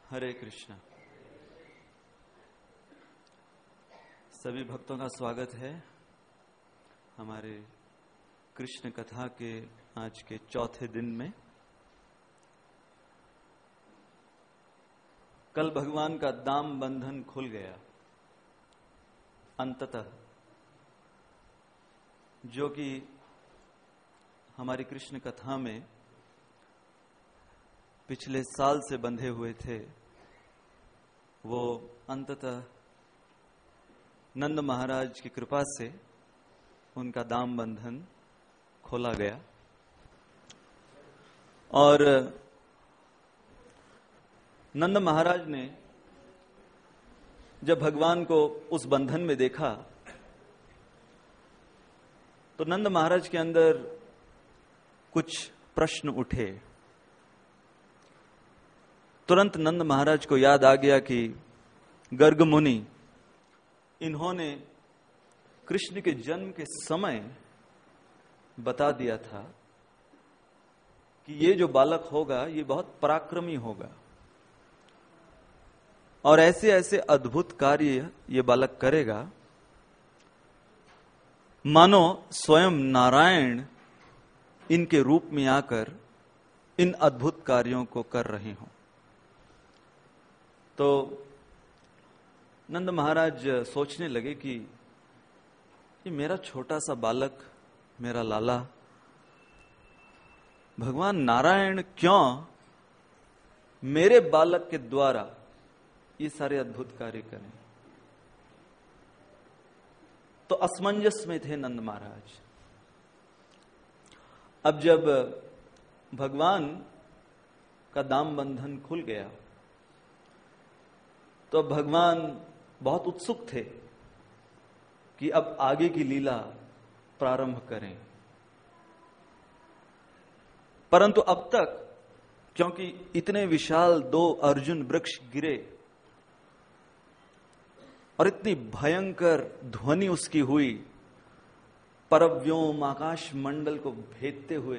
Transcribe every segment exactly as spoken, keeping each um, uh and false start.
हरे कृष्णा। सभी भक्तों का स्वागत है हमारे कृष्ण कथा के आज के चौथे दिन में। कल भगवान का दाम बंधन खुल गया अंततः, जो कि हमारी कृष्ण कथा में पिछले साल से बंधे हुए थे, वो अंततः नंद महाराज की कृपा से उनका दाम बंधन खोला गया। और नंद महाराज ने जब भगवान को उस बंधन में देखा तो नंद महाराज के अंदर कुछ प्रश्न उठे। तुरंत नंद महाराज को याद आ गया कि गर्ग मुनि इन्होंने कृष्ण के जन्म के समय बता दिया था कि ये जो बालक होगा ये बहुत पराक्रमी होगा और ऐसे ऐसे अद्भुत कार्य ये बालक करेगा मानो स्वयं नारायण इनके रूप में आकर इन अद्भुत कार्यों को कर रहे हों। तो नंद महाराज सोचने लगे कि ये मेरा छोटा सा बालक, मेरा लाला, भगवान नारायण क्यों मेरे बालक के द्वारा ये सारे अद्भुत कार्य करें। तो असमंजस में थे नंद महाराज। अब जब भगवान का दाम बंधन खुल गया तो भगवान बहुत उत्सुक थे कि अब आगे की लीला प्रारंभ करें। परंतु अब तक क्योंकि इतने विशाल दो अर्जुन वृक्ष गिरे और इतनी भयंकर ध्वनि उसकी हुई, परव्योम आकाश मंडल को भेदते हुए,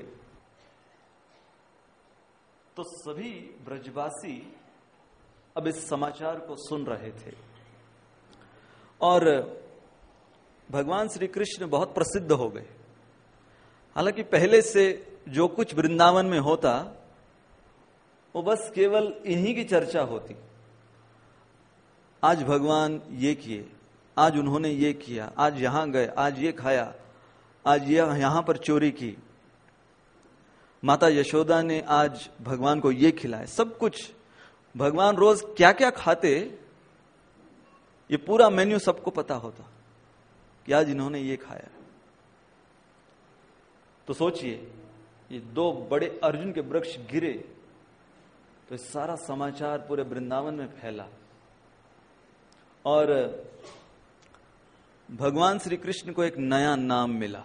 तो सभी ब्रजवासी अब इस समाचार को सुन रहे थे। और भगवान श्री कृष्ण बहुत प्रसिद्ध हो गए। हालांकि पहले से जो कुछ वृंदावन में होता वो बस केवल इन्हीं की चर्चा होती। आज भगवान ये किए, आज उन्होंने ये किया, आज यहां गए, आज ये खाया, आज ये यहां पर चोरी की, माता यशोदा ने आज भगवान को ये खिलाया। सब कुछ भगवान रोज क्या क्या खाते ये पूरा मेन्यू सबको पता होता कि आज इन्होंने ये खाया। तो सोचिए, ये दो बड़े अर्जुन के वृक्ष गिरे तो सारा समाचार पूरे वृंदावन में फैला और भगवान श्री कृष्ण को एक नया नाम मिला।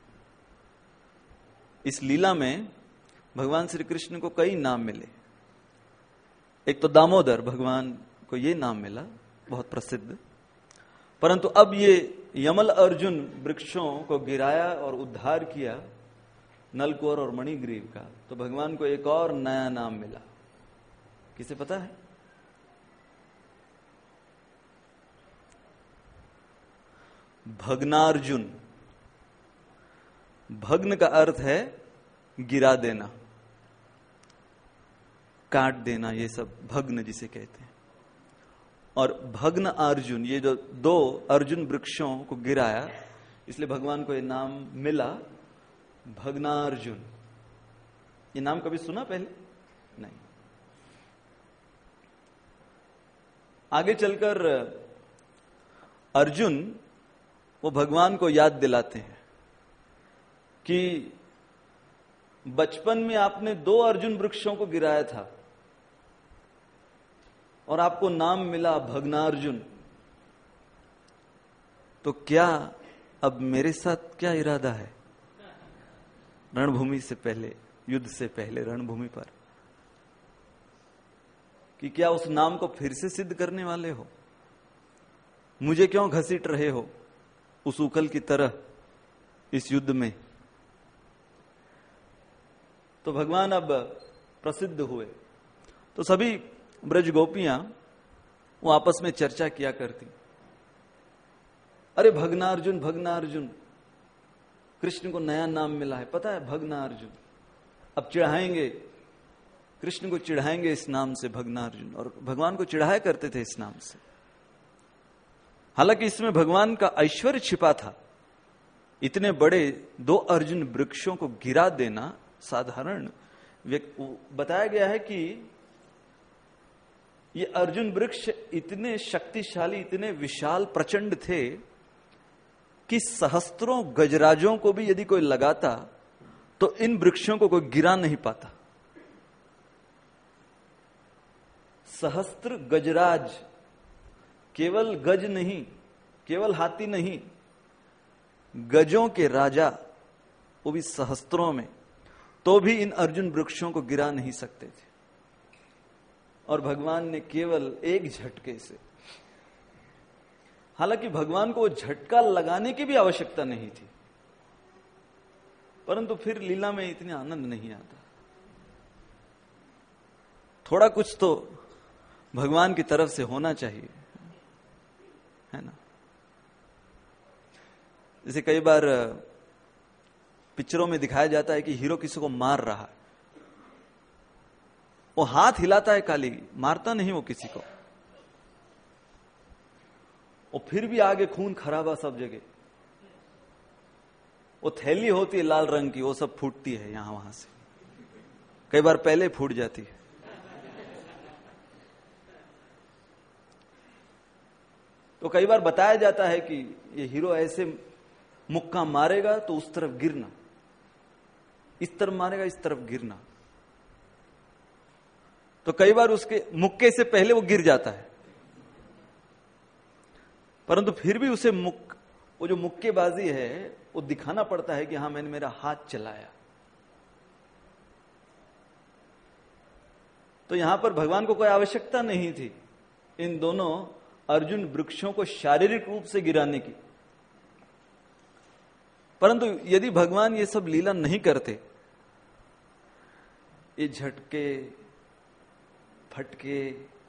इस लीला में भगवान श्री कृष्ण को कई नाम मिले। एक तो दामोदर, भगवान को ये नाम मिला, बहुत प्रसिद्ध। परंतु अब ये यमल अर्जुन वृक्षों को गिराया और उद्धार किया नलकोर और मणिग्रीव का, तो भगवान को एक और नया नाम मिला। किसे पता है? भग्नार्जुन। भग्न का अर्थ है गिरा देना, काट देना, ये सब भग्न जिसे कहते हैं। और भग्न अर्जुन, ये जो दो अर्जुन वृक्षों को गिराया, इसलिए भगवान को ये नाम मिला भग्नार्जुन। ये नाम कभी सुना पहले? नहीं। आगे चलकर अर्जुन वो भगवान को याद दिलाते हैं कि बचपन में आपने दो अर्जुन वृक्षों को गिराया था और आपको नाम मिला भग्नार्जुन। तो क्या अब मेरे साथ क्या इरादा है रणभूमि से पहले, युद्ध से पहले रणभूमि पर, कि क्या उस नाम को फिर से सिद्ध करने वाले हो? मुझे क्यों घसीट रहे हो उस उकल की तरह इस युद्ध में? तो भगवान अब प्रसिद्ध हुए तो सभी ब्रज गोपियां वो आपस में चर्चा किया करती, अरे भगनार्जुन भगनार्जुन, कृष्ण को नया नाम मिला है, पता है, भगनार्जुन। अब चिढ़ाएंगे कृष्ण को, चिढ़ाएंगे इस नाम से भगनार्जुन, और भगवान को चिढ़ाया करते थे इस नाम से। हालांकि इसमें भगवान का ऐश्वर्य छिपा था। इतने बड़े दो अर्जुन वृक्षों को गिरा देना साधारण बताया गया है कि ये अर्जुन वृक्ष इतने शक्तिशाली, इतने विशाल, प्रचंड थे कि सहस्त्रों गजराजों को भी यदि कोई लगाता तो इन वृक्षों को कोई गिरा नहीं पाता। सहस्त्र गजराज, केवल गज नहीं, केवल हाथी नहीं, गजों के राजा, वो भी सहस्त्रों में, तो भी इन अर्जुन वृक्षों को गिरा नहीं सकते थे। और भगवान ने केवल एक झटके से, हालांकि भगवान को वो झटका लगाने की भी आवश्यकता नहीं थी, परंतु फिर लीला में इतने आनंद नहीं आता। थोड़ा कुछ तो भगवान की तरफ से होना चाहिए, है ना। जैसे कई बार पिक्चरों में दिखाया जाता है कि हीरो किसी को मार रहा है, वो हाथ हिलाता है खाली, मारता नहीं वो किसी को, और फिर भी आगे खून खराबा सब जगह। वो थैली होती है लाल रंग की, वो सब फूटती है यहां वहां से, कई बार पहले फूट जाती है। तो कई बार बताया जाता है कि ये हीरो ऐसे मुक्का मारेगा तो उस तरफ गिरना, इस तरफ मारेगा इस तरफ गिरना। तो कई बार उसके मुक्के से पहले वो गिर जाता है, परंतु फिर भी उसे मुक वो जो मुक्केबाजी है वो दिखाना पड़ता है कि हां मैंने मेरा हाथ चलाया। तो यहां पर भगवान को कोई आवश्यकता नहीं थी इन दोनों अर्जुन वृक्षों को शारीरिक रूप से गिराने की, परंतु यदि भगवान ये सब लीला नहीं करते, ये झटके फटके,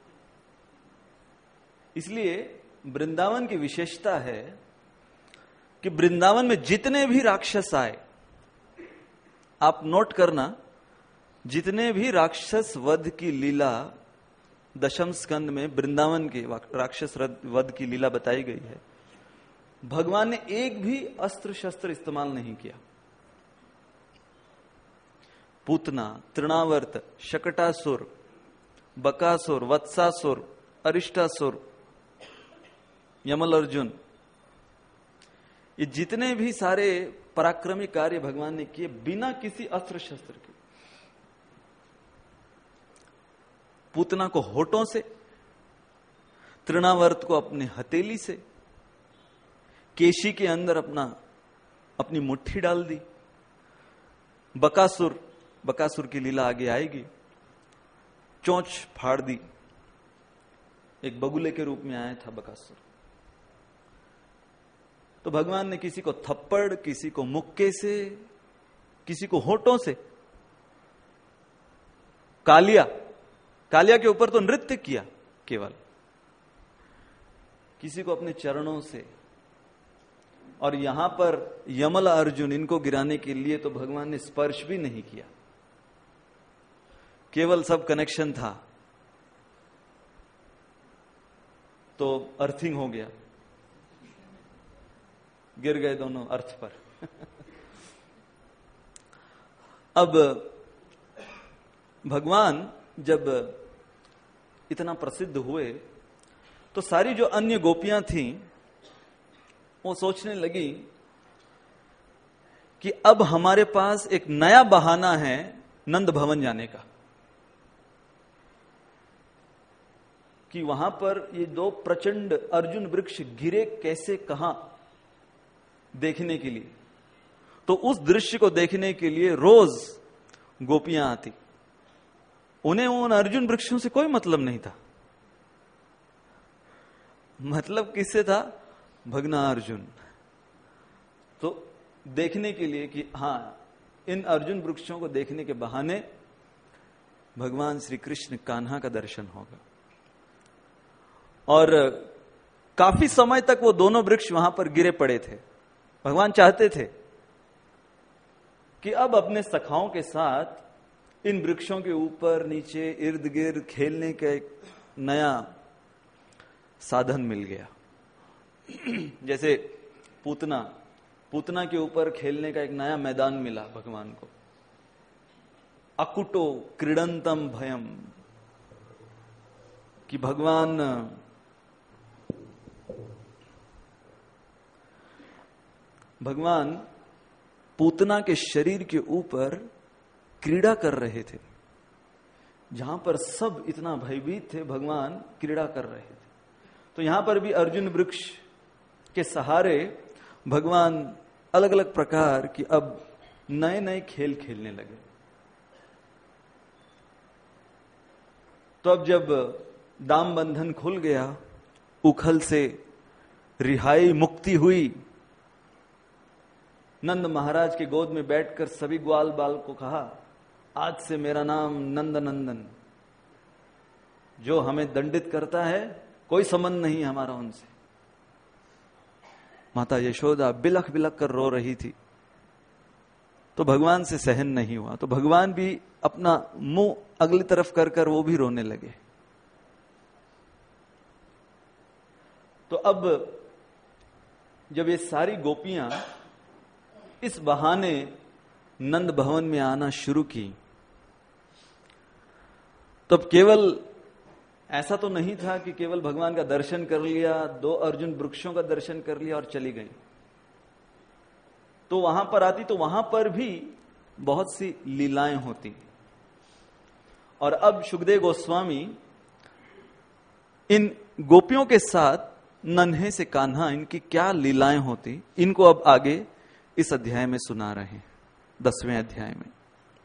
इसलिए वृंदावन की विशेषता है कि वृंदावन में जितने भी राक्षस आए, आप नोट करना, जितने भी राक्षस वध की लीला दशम स्कंद में वृंदावन के राक्षस वध की लीला बताई गई है, भगवान ने एक भी अस्त्र शस्त्र इस्तेमाल नहीं किया। पूतना, तृणावर्त, शकटासुर, बकासुर, वत्सासुर, अरिष्टासुर, यमल अर्जुन, ये जितने भी सारे पराक्रमी कार्य भगवान ने किए बिना किसी अस्त्र शस्त्र के। पूतना को होठों से, तृणावर्त को अपने हथेली से, केशी के अंदर अपना अपनी मुट्ठी डाल दी। बकासुर, बकासुर की लीला आगे आएगी, चोंच फाड़ दी, एक बगुले के रूप में आया था बकासुर। तो भगवान ने किसी को थप्पड़, किसी को मुक्के से, किसी को होठों से, कालिया कालिया के ऊपर तो नृत्य किया केवल, किसी को अपने चरणों से, और यहां पर यमल अर्जुन, इनको गिराने के लिए तो भगवान ने स्पर्श भी नहीं किया, केवल सब कनेक्शन था तो अर्थिंग हो गया, गिर गए दोनों अर्थ पर। अब भगवान जब इतना प्रसिद्ध हुए तो सारी जो अन्य गोपियां थीं वो सोचने लगी कि अब हमारे पास एक नया बहाना है नंद भवन जाने का, कि वहां पर ये दो प्रचंड अर्जुन वृक्ष गिरे कैसे, कहां, देखने के लिए। तो उस दृश्य को देखने के लिए रोज गोपियां आती, उन्हें उन अर्जुन वृक्षों से कोई मतलब नहीं था। मतलब किससे था? भगना अर्जुन। तो देखने के लिए कि हां, इन अर्जुन वृक्षों को देखने के बहाने भगवान श्री कृष्ण कान्हा का दर्शन होगा। और काफी समय तक वो दोनों वृक्ष वहां पर गिरे पड़े थे। भगवान चाहते थे कि अब अपने सखाओं के साथ इन वृक्षों के ऊपर नीचे इर्द गिर्द खेलने का एक नया साधन मिल गया। जैसे पूतना पूतना के ऊपर खेलने का एक नया मैदान मिला भगवान को। अकुटो क्रीडंतम भयम, कि भगवान भगवान पूतना के शरीर के ऊपर क्रीड़ा कर रहे थे। जहां पर सब इतना भयभीत थे, भगवान क्रीड़ा कर रहे थे। तो यहां पर भी अर्जुन वृक्ष के सहारे भगवान अलग अलग प्रकार की अब नए नए खेल खेलने लगे। तो अब जब दाम बंधन खुल गया, उखल से रिहाई मुक्ति हुई, नंद महाराज की गोद में बैठकर सभी ग्वाल बाल को कहा, आज से मेरा नाम नंद नंदन। जो हमें दंडित करता है कोई संबंध नहीं हमारा उनसे। माता यशोदा बिलख बिलख कर रो रही थी, तो भगवान से सहन नहीं हुआ। तो भगवान भी अपना मुंह अगली तरफ कर कर वो भी रोने लगे। तो अब जब ये सारी गोपियां इस बहाने नंद भवन में आना शुरू की, तब केवल ऐसा तो नहीं था कि केवल भगवान का दर्शन कर लिया, दो अर्जुन वृक्षों का दर्शन कर लिया और चली गई। तो वहां पर आती तो वहां पर भी बहुत सी लीलाएं होती। और अब सुखदेव गोस्वामी इन गोपियों के साथ नन्हे से कान्हा इनकी क्या लीलाएं होती, इनको अब आगे इस अध्याय में सुना रहे हैं। दसवें अध्याय में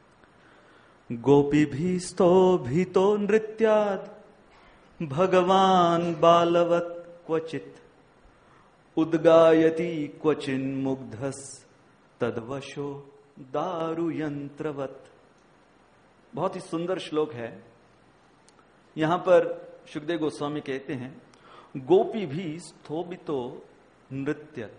गोपी भी स्तो भीतो नृत्याद भगवान बालवत क्वचित उद्गायति क्वचिन मुग्धस तदवशो दारु यंत्रवत। बहुत ही सुंदर श्लोक है। यहां पर सुखदेव गोस्वामी कहते हैं, गोपी भी स्थोभितो नृत्यत,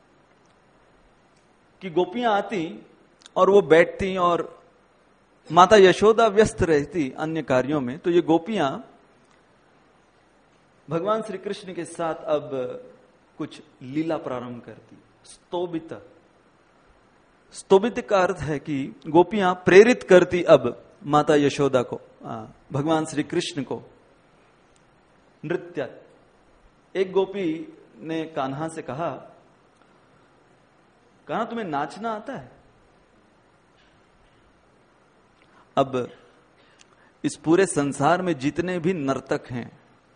कि गोपियां आती और वो बैठती और माता यशोदा व्यस्त रहती अन्य कार्यों में। तो ये गोपियां भगवान श्री कृष्ण के साथ अब कुछ लीला प्रारंभ करती। स्तोभित, स्तोभित का अर्थ है कि गोपियां प्रेरित करती अब माता यशोदा को, भगवान श्री कृष्ण को नृत्य। एक गोपी ने कान्हा से कहा, कान्हा तुम्हें नाचना आता है? अब इस पूरे संसार में जितने भी नर्तक हैं,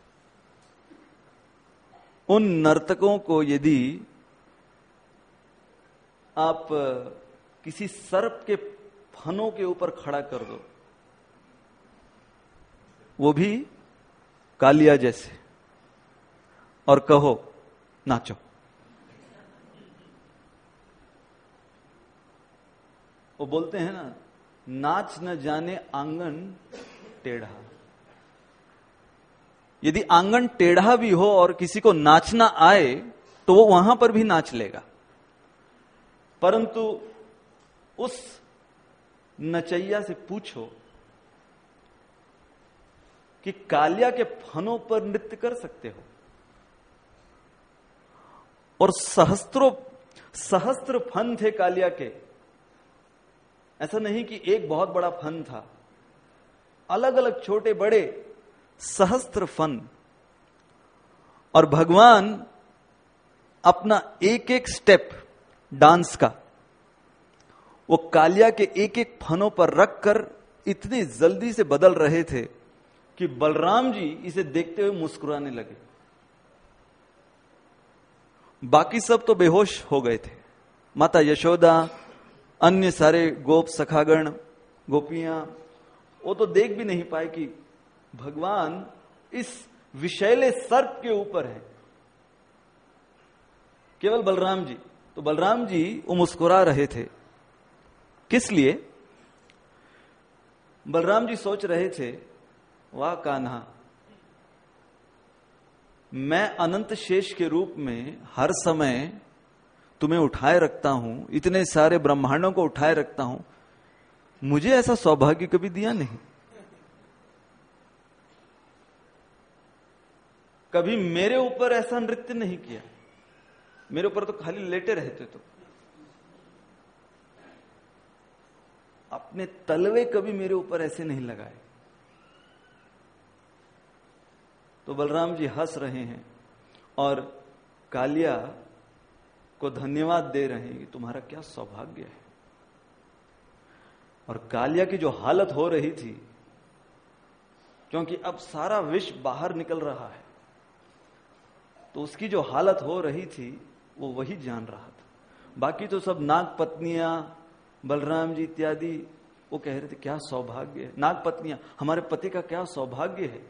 उन नर्तकों को यदि आप किसी सर्प के फनों के ऊपर खड़ा कर दो, वो भी कालिया जैसे, और कहो नाचो, वो बोलते हैं ना, नाच न जाने आंगन टेढ़ा। यदि आंगन टेढ़ा भी हो और किसी को नाचना आए तो वो वहां पर भी नाच लेगा। परंतु उस नचैया से पूछो कि कालिया के फनों पर नृत्य कर सकते हो? और सहस्त्रों सहस्त्र फन थे कालिया के। ऐसा नहीं कि एक बहुत बड़ा फन था, अलग अलग छोटे बड़े सहस्त्र फन। और भगवान अपना एक एक स्टेप डांस का वो कालिया के एक एक फनों पर रखकर इतनी जल्दी से बदल रहे थे कि बलराम जी इसे देखते हुए मुस्कुराने लगे। बाकी सब तो बेहोश हो गए थे। माता यशोदा, अन्य सारे गोप सखागण, गोपियां, वो तो देख भी नहीं पाए कि भगवान इस विषैले सर्प के ऊपर है। केवल बलराम जी, तो बलराम जी वो मुस्कुरा रहे थे। किस लिए? बलराम जी सोच रहे थे, वाह कान्हा, मैं अनंत शेष के रूप में हर समय तुम्हें उठाए रखता हूं, इतने सारे ब्रह्मांडों को उठाए रखता हूं, मुझे ऐसा सौभाग्य कभी दिया नहीं। कभी मेरे ऊपर ऐसा नृत्य नहीं किया, मेरे ऊपर तो खाली लेटे रहते। तो अपने तलवे कभी मेरे ऊपर ऐसे नहीं लगाए। तो बलराम जी हंस रहे हैं और कालिया को धन्यवाद दे रहे हैं कि तुम्हारा क्या सौभाग्य है। और कालिया की जो हालत हो रही थी, क्योंकि अब सारा विष बाहर निकल रहा है, तो उसकी जो हालत हो रही थी वो वही जान रहा था। बाकी तो सब नाग पत्नियां, बलराम जी इत्यादि, वो कह रहे थे क्या सौभाग्य है। नाग पत्नियां, हमारे पति का क्या सौभाग्य है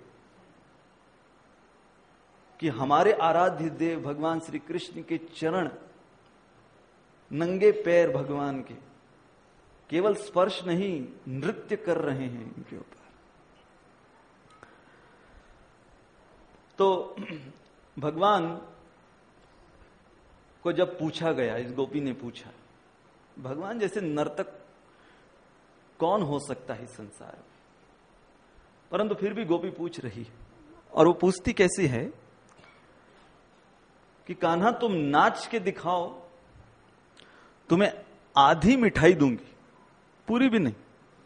कि हमारे आराध्य देव भगवान श्री कृष्ण के चरण, नंगे पैर भगवान के, केवल स्पर्श नहीं, नृत्य कर रहे हैं इनके ऊपर। तो भगवान को जब पूछा गया, इस गोपी ने पूछा, भगवान जैसे नर्तक कौन हो सकता है इस संसार में, परंतु फिर भी गोपी पूछ रही है। और वो पूछती कैसी है कि कान्हा तुम नाच के दिखाओ, तुम्हें आधी मिठाई दूंगी, पूरी भी नहीं,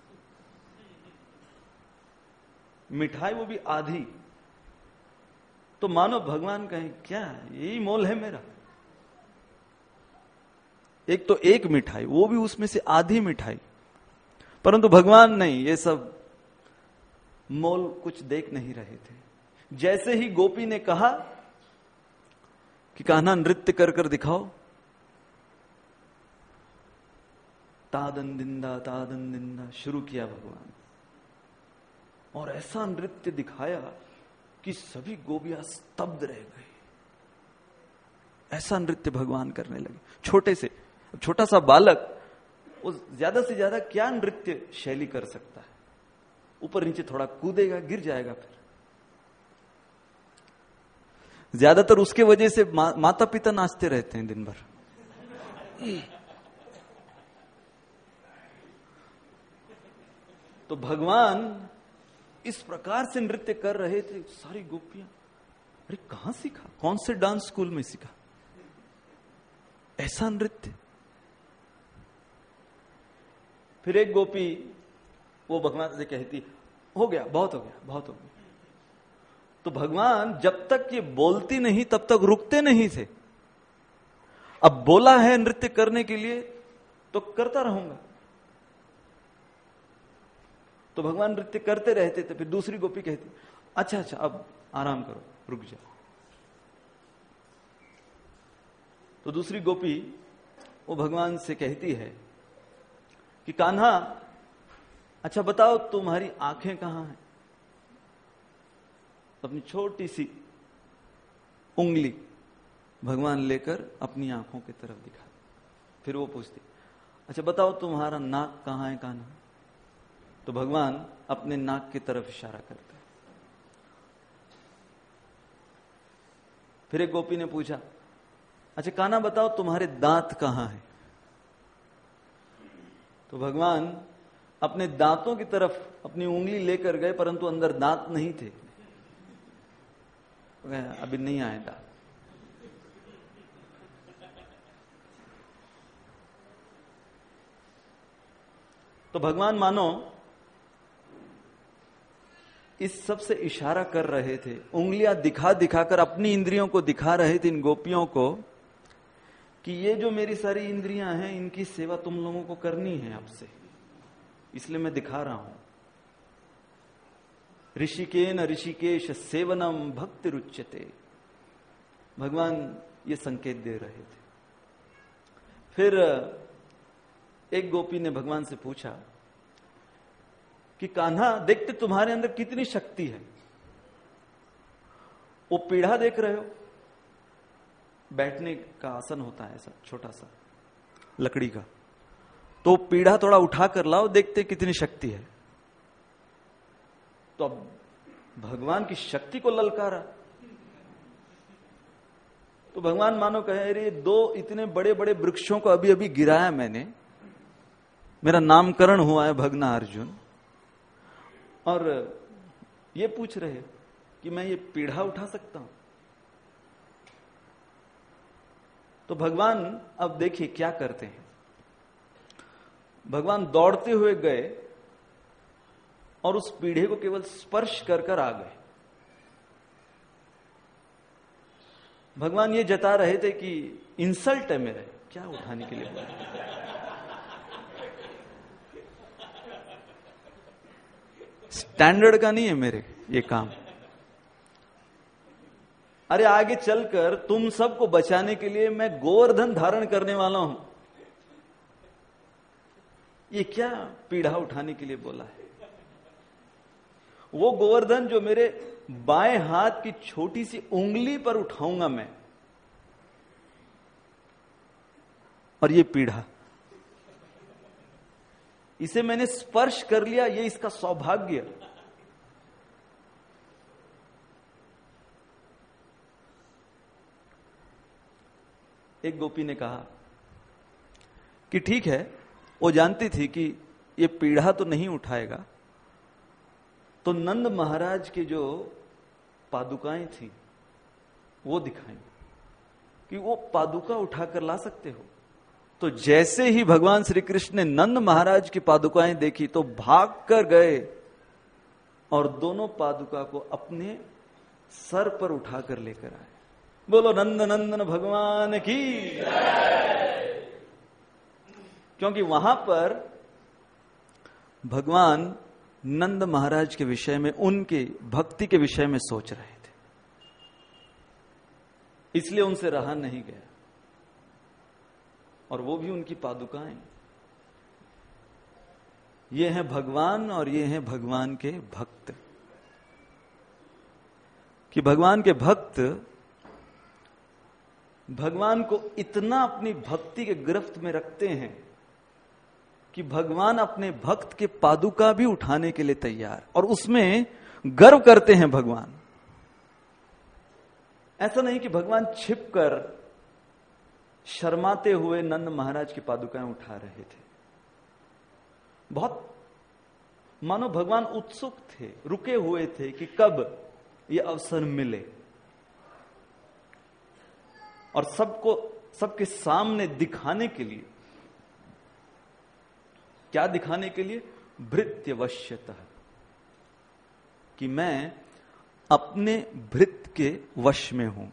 मिठाई वो भी आधी। तो मानो भगवान कहें क्या यही मोल है मेरा, एक तो एक मिठाई, वो भी उसमें से आधी मिठाई। परंतु भगवान नहीं, ये सब मोल कुछ देख नहीं रहे थे। जैसे ही गोपी ने कहा कि कान्हा नृत्य कर कर दिखाओ, तादन दिंदा तादन दिंदा शुरू किया भगवान, और ऐसा नृत्य दिखाया कि सभी गोपियां स्तब्ध रह गई। ऐसा नृत्य भगवान करने लगे। छोटे से, छोटा सा बालक वो ज्यादा से ज्यादा क्या नृत्य शैली कर सकता है, ऊपर नीचे थोड़ा कूदेगा, गिर जाएगा। फिर ज्यादातर उसके वजह से मा, माता पिता नाचते रहते हैं दिन भर। तो भगवान इस प्रकार से नृत्य कर रहे थे, सारी गोपियां, अरे कहां सीखा, कौन से डांस स्कूल में सीखा ऐसा नृत्य। फिर एक गोपी वो भगवान से कहती, हो गया, बहुत हो गया, बहुत हो गया। तो भगवान जब तक ये बोलती नहीं तब तक रुकते नहीं थे। अब बोला है नृत्य करने के लिए तो करता रहूंगा। तो भगवान नृत्य करते रहते थे। फिर दूसरी गोपी कहती, अच्छा अच्छा अब आराम करो, रुक जाओ। तो दूसरी गोपी वो भगवान से कहती है कि कान्हा, अच्छा बताओ तुम्हारी आंखें कहां हैं। अपनी छोटी सी उंगली भगवान लेकर अपनी आंखों की तरफ दिखा। फिर वो पूछती, अच्छा बताओ तुम्हारा नाक कहां है कान्हा। तो भगवान अपने नाक की तरफ इशारा करते हैं। फिर एक गोपी ने पूछा, अच्छा कान्हा बताओ तुम्हारे दांत कहां हैं। तो भगवान अपने दांतों की तरफ अपनी उंगली लेकर गए, परंतु अंदर दांत नहीं थे। अभी नहीं आए दांत। तो भगवान मानो इस सब से इशारा कर रहे थे, उंगलियां दिखा दिखाकर अपनी इंद्रियों को दिखा रहे थे इन गोपियों को कि ये जो मेरी सारी इंद्रियां हैं, इनकी सेवा तुम लोगों को करनी है आपसे, इसलिए मैं दिखा रहा हूं। ऋषिकेन ऋषिकेश सेवनम भक्ति रुच्यते, भगवान ये संकेत दे रहे थे। फिर एक गोपी ने भगवान से पूछा कि कान्हा देखते तुम्हारे अंदर कितनी शक्ति है। वो पीढ़ा देख रहे हो, बैठने का आसन होता है ऐसा छोटा सा लकड़ी का, तो पीढ़ा थोड़ा उठा कर लाओ, देखते कितनी शक्ति है। तो अब भगवान की शक्ति को ललकारा। तो भगवान मानो कहे, अरे दो इतने बड़े बड़े वृक्षों को अभी अभी गिराया मैंने, मेरा नामकरण हुआ है भगना अर्जुन, और ये पूछ रहे कि मैं ये पीढ़ा उठा सकता हूं। तो भगवान अब देखिए क्या करते हैं। भगवान दौड़ते हुए गए और उस पीढ़े को केवल स्पर्श कर कर आ गए। भगवान ये जता रहे थे कि इंसल्ट है मेरे, क्या उठाने के लिए बोला। स्टैंडर्ड का नहीं है मेरे ये काम। अरे आगे चलकर तुम सबको बचाने के लिए मैं गोवर्धन धारण करने वाला हूं, ये क्या पीढ़ा उठाने के लिए बोला है। वो गोवर्धन जो मेरे बाएं हाथ की छोटी सी उंगली पर उठाऊंगा मैं, और ये पीढ़ा, इसे मैंने स्पर्श कर लिया, ये इसका सौभाग्य। एक गोपी ने कहा कि ठीक है, वो जानती थी कि ये पीढ़ा तो नहीं उठाएगा, तो नंद महाराज के जो पादुकाएं थी वो दिखाएं कि वो पादुका उठाकर ला सकते हो। तो जैसे ही भगवान श्री कृष्ण ने नंद महाराज की पादुकाएं देखी तो भाग कर गए और दोनों पादुका को अपने सर पर उठाकर लेकर आए। बोलो नंद नंदन भगवान की। क्योंकि वहां पर भगवान नंद महाराज के विषय में, उनके भक्ति के विषय में सोच रहे थे, इसलिए उनसे रहा नहीं गया। और वो भी उनकी पादुकाएं। ये हैं भगवान और ये हैं भगवान के भक्त। कि भगवान के भक्त भगवान को इतना अपनी भक्ति के गिरफ्त में रखते हैं कि भगवान अपने भक्त के पादुका भी उठाने के लिए तैयार, और उसमें गर्व करते हैं भगवान। ऐसा नहीं कि भगवान छिपकर शर्माते हुए नंद महाराज की पादुकाएं उठा रहे थे। बहुत मानो भगवान उत्सुक थे, रुके हुए थे कि कब ये अवसर मिले, और सबको सबके सामने दिखाने के लिए। क्या दिखाने के लिए? भृत्यवश्यतः, कि मैं अपने भृत्य के वश में हूं।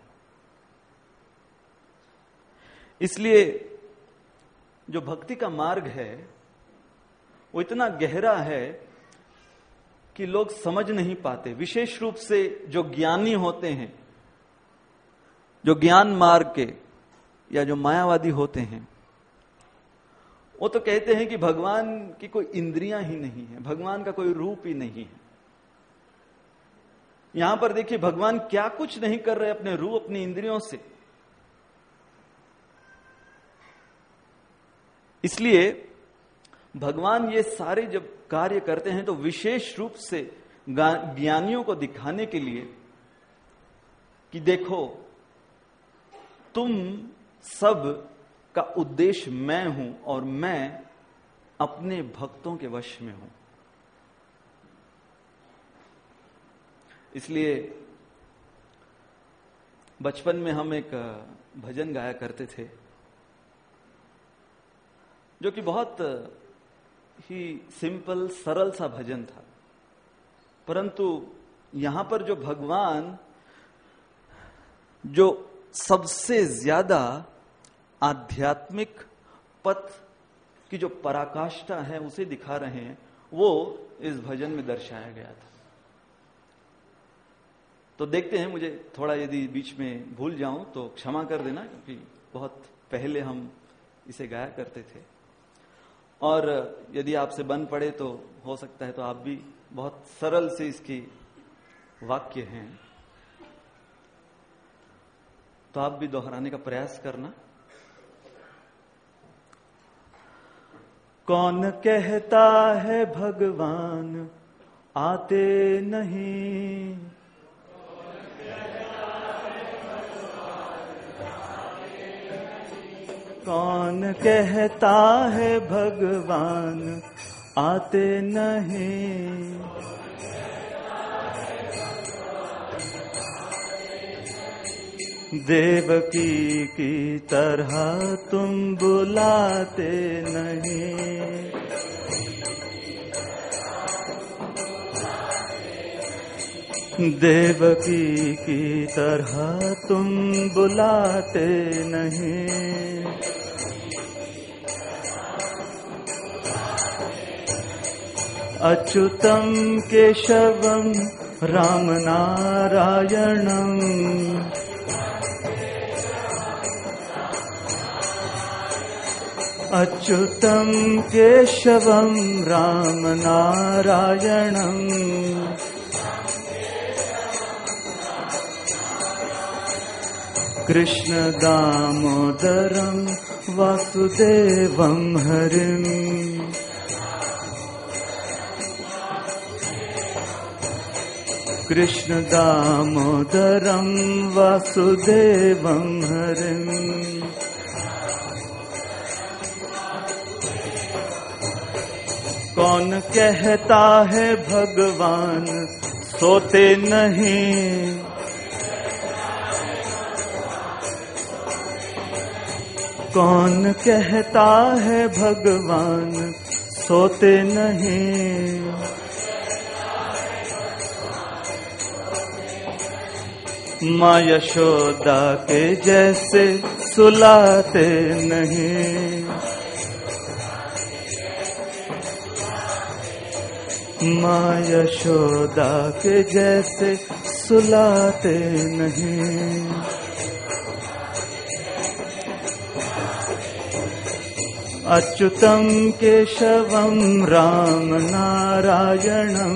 इसलिए जो भक्ति का मार्ग है वो इतना गहरा है कि लोग समझ नहीं पाते। विशेष रूप से जो ज्ञानी होते हैं, जो ज्ञान मार्ग के या जो मायावादी होते हैं, वो तो कहते हैं कि भगवान की कोई इंद्रियां ही नहीं है, भगवान का कोई रूप ही नहीं है। यहां पर देखिए भगवान क्या कुछ नहीं कर रहे अपने रूप, अपनी इंद्रियों से। इसलिए भगवान ये सारे जब कार्य करते हैं तो विशेष रूप से ज्ञानियों को दिखाने के लिए कि देखो तुम सब का उद्देश्य मैं हूं और मैं अपने भक्तों के वश में हूं। इसलिए बचपन में हम एक भजन गाया करते थे जो कि बहुत ही सिंपल सरल सा भजन था, परंतु यहां पर जो भगवान जो सबसे ज्यादा आध्यात्मिक पथ की जो पराकाष्ठा है उसे दिखा रहे हैं, वो इस भजन में दर्शाया गया था। तो देखते हैं, मुझे थोड़ा यदि बीच में भूल जाऊं तो क्षमा कर देना, क्योंकि बहुत पहले हम इसे गाया करते थे, और यदि आपसे बन पड़े तो हो सकता है तो आप भी बहुत सरल से इसकी वाक्य हैं तो आप भी दोहराने का प्रयास करना। कौन कहता है भगवान आते नहीं। कौन कहता है भगवान आते नहीं। देवकी की तरह तुम बुलाते नहीं। देवकी की तरह तुम बुलाते नहीं। अच्युतम केशवम राम नारायणम। अच्युतम केशवम राम नारायणम। कृष्ण दामोदरम वासुदेवम हरिम। कृष्ण दामोदरम वासुदेवम हरिम। कौन कहता है भगवान सोते नहीं। कौन कहता है भगवान सोते नहीं। माँ यशोदा के जैसे सुलाते नहीं। माँ यशोदा के जैसे सुलाते नहीं। अच्युतम केशवम राम नारायणम।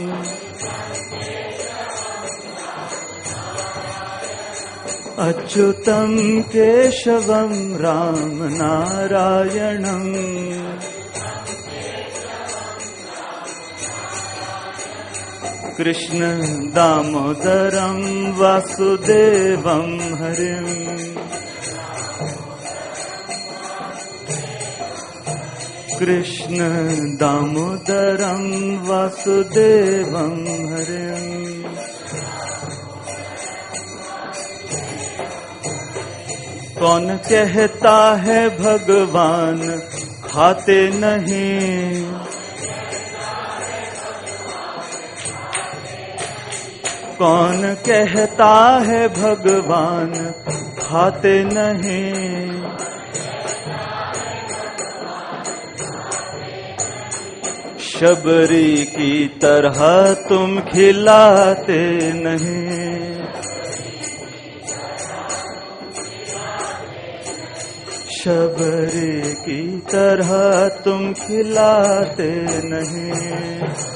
अच्युतम केशवम राम नारायणम। कृष्ण दामोदरम वासुदेवम हरिम। कृष्ण दामोदरम वासुदेवम हरिम। कौन कहता है भगवान खाते नहीं। कौन कहता है भगवान खाते नहीं। शबरी की तरह तुम खिलाते नहीं। शबरी की तरह तुम खिलाते नहीं।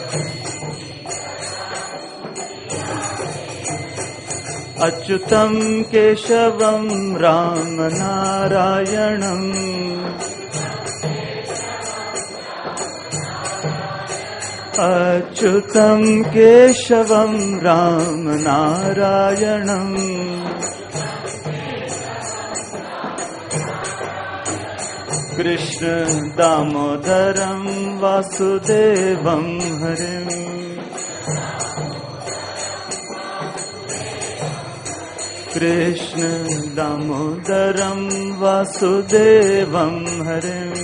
अच्युतम केशवम राम नारायणम। अच्युतम केशवम राम नारायणम। कृष्ण दामोदरम वासुदेवम हरिम। कृष्ण दामोदरम वासुदेवम हरिम।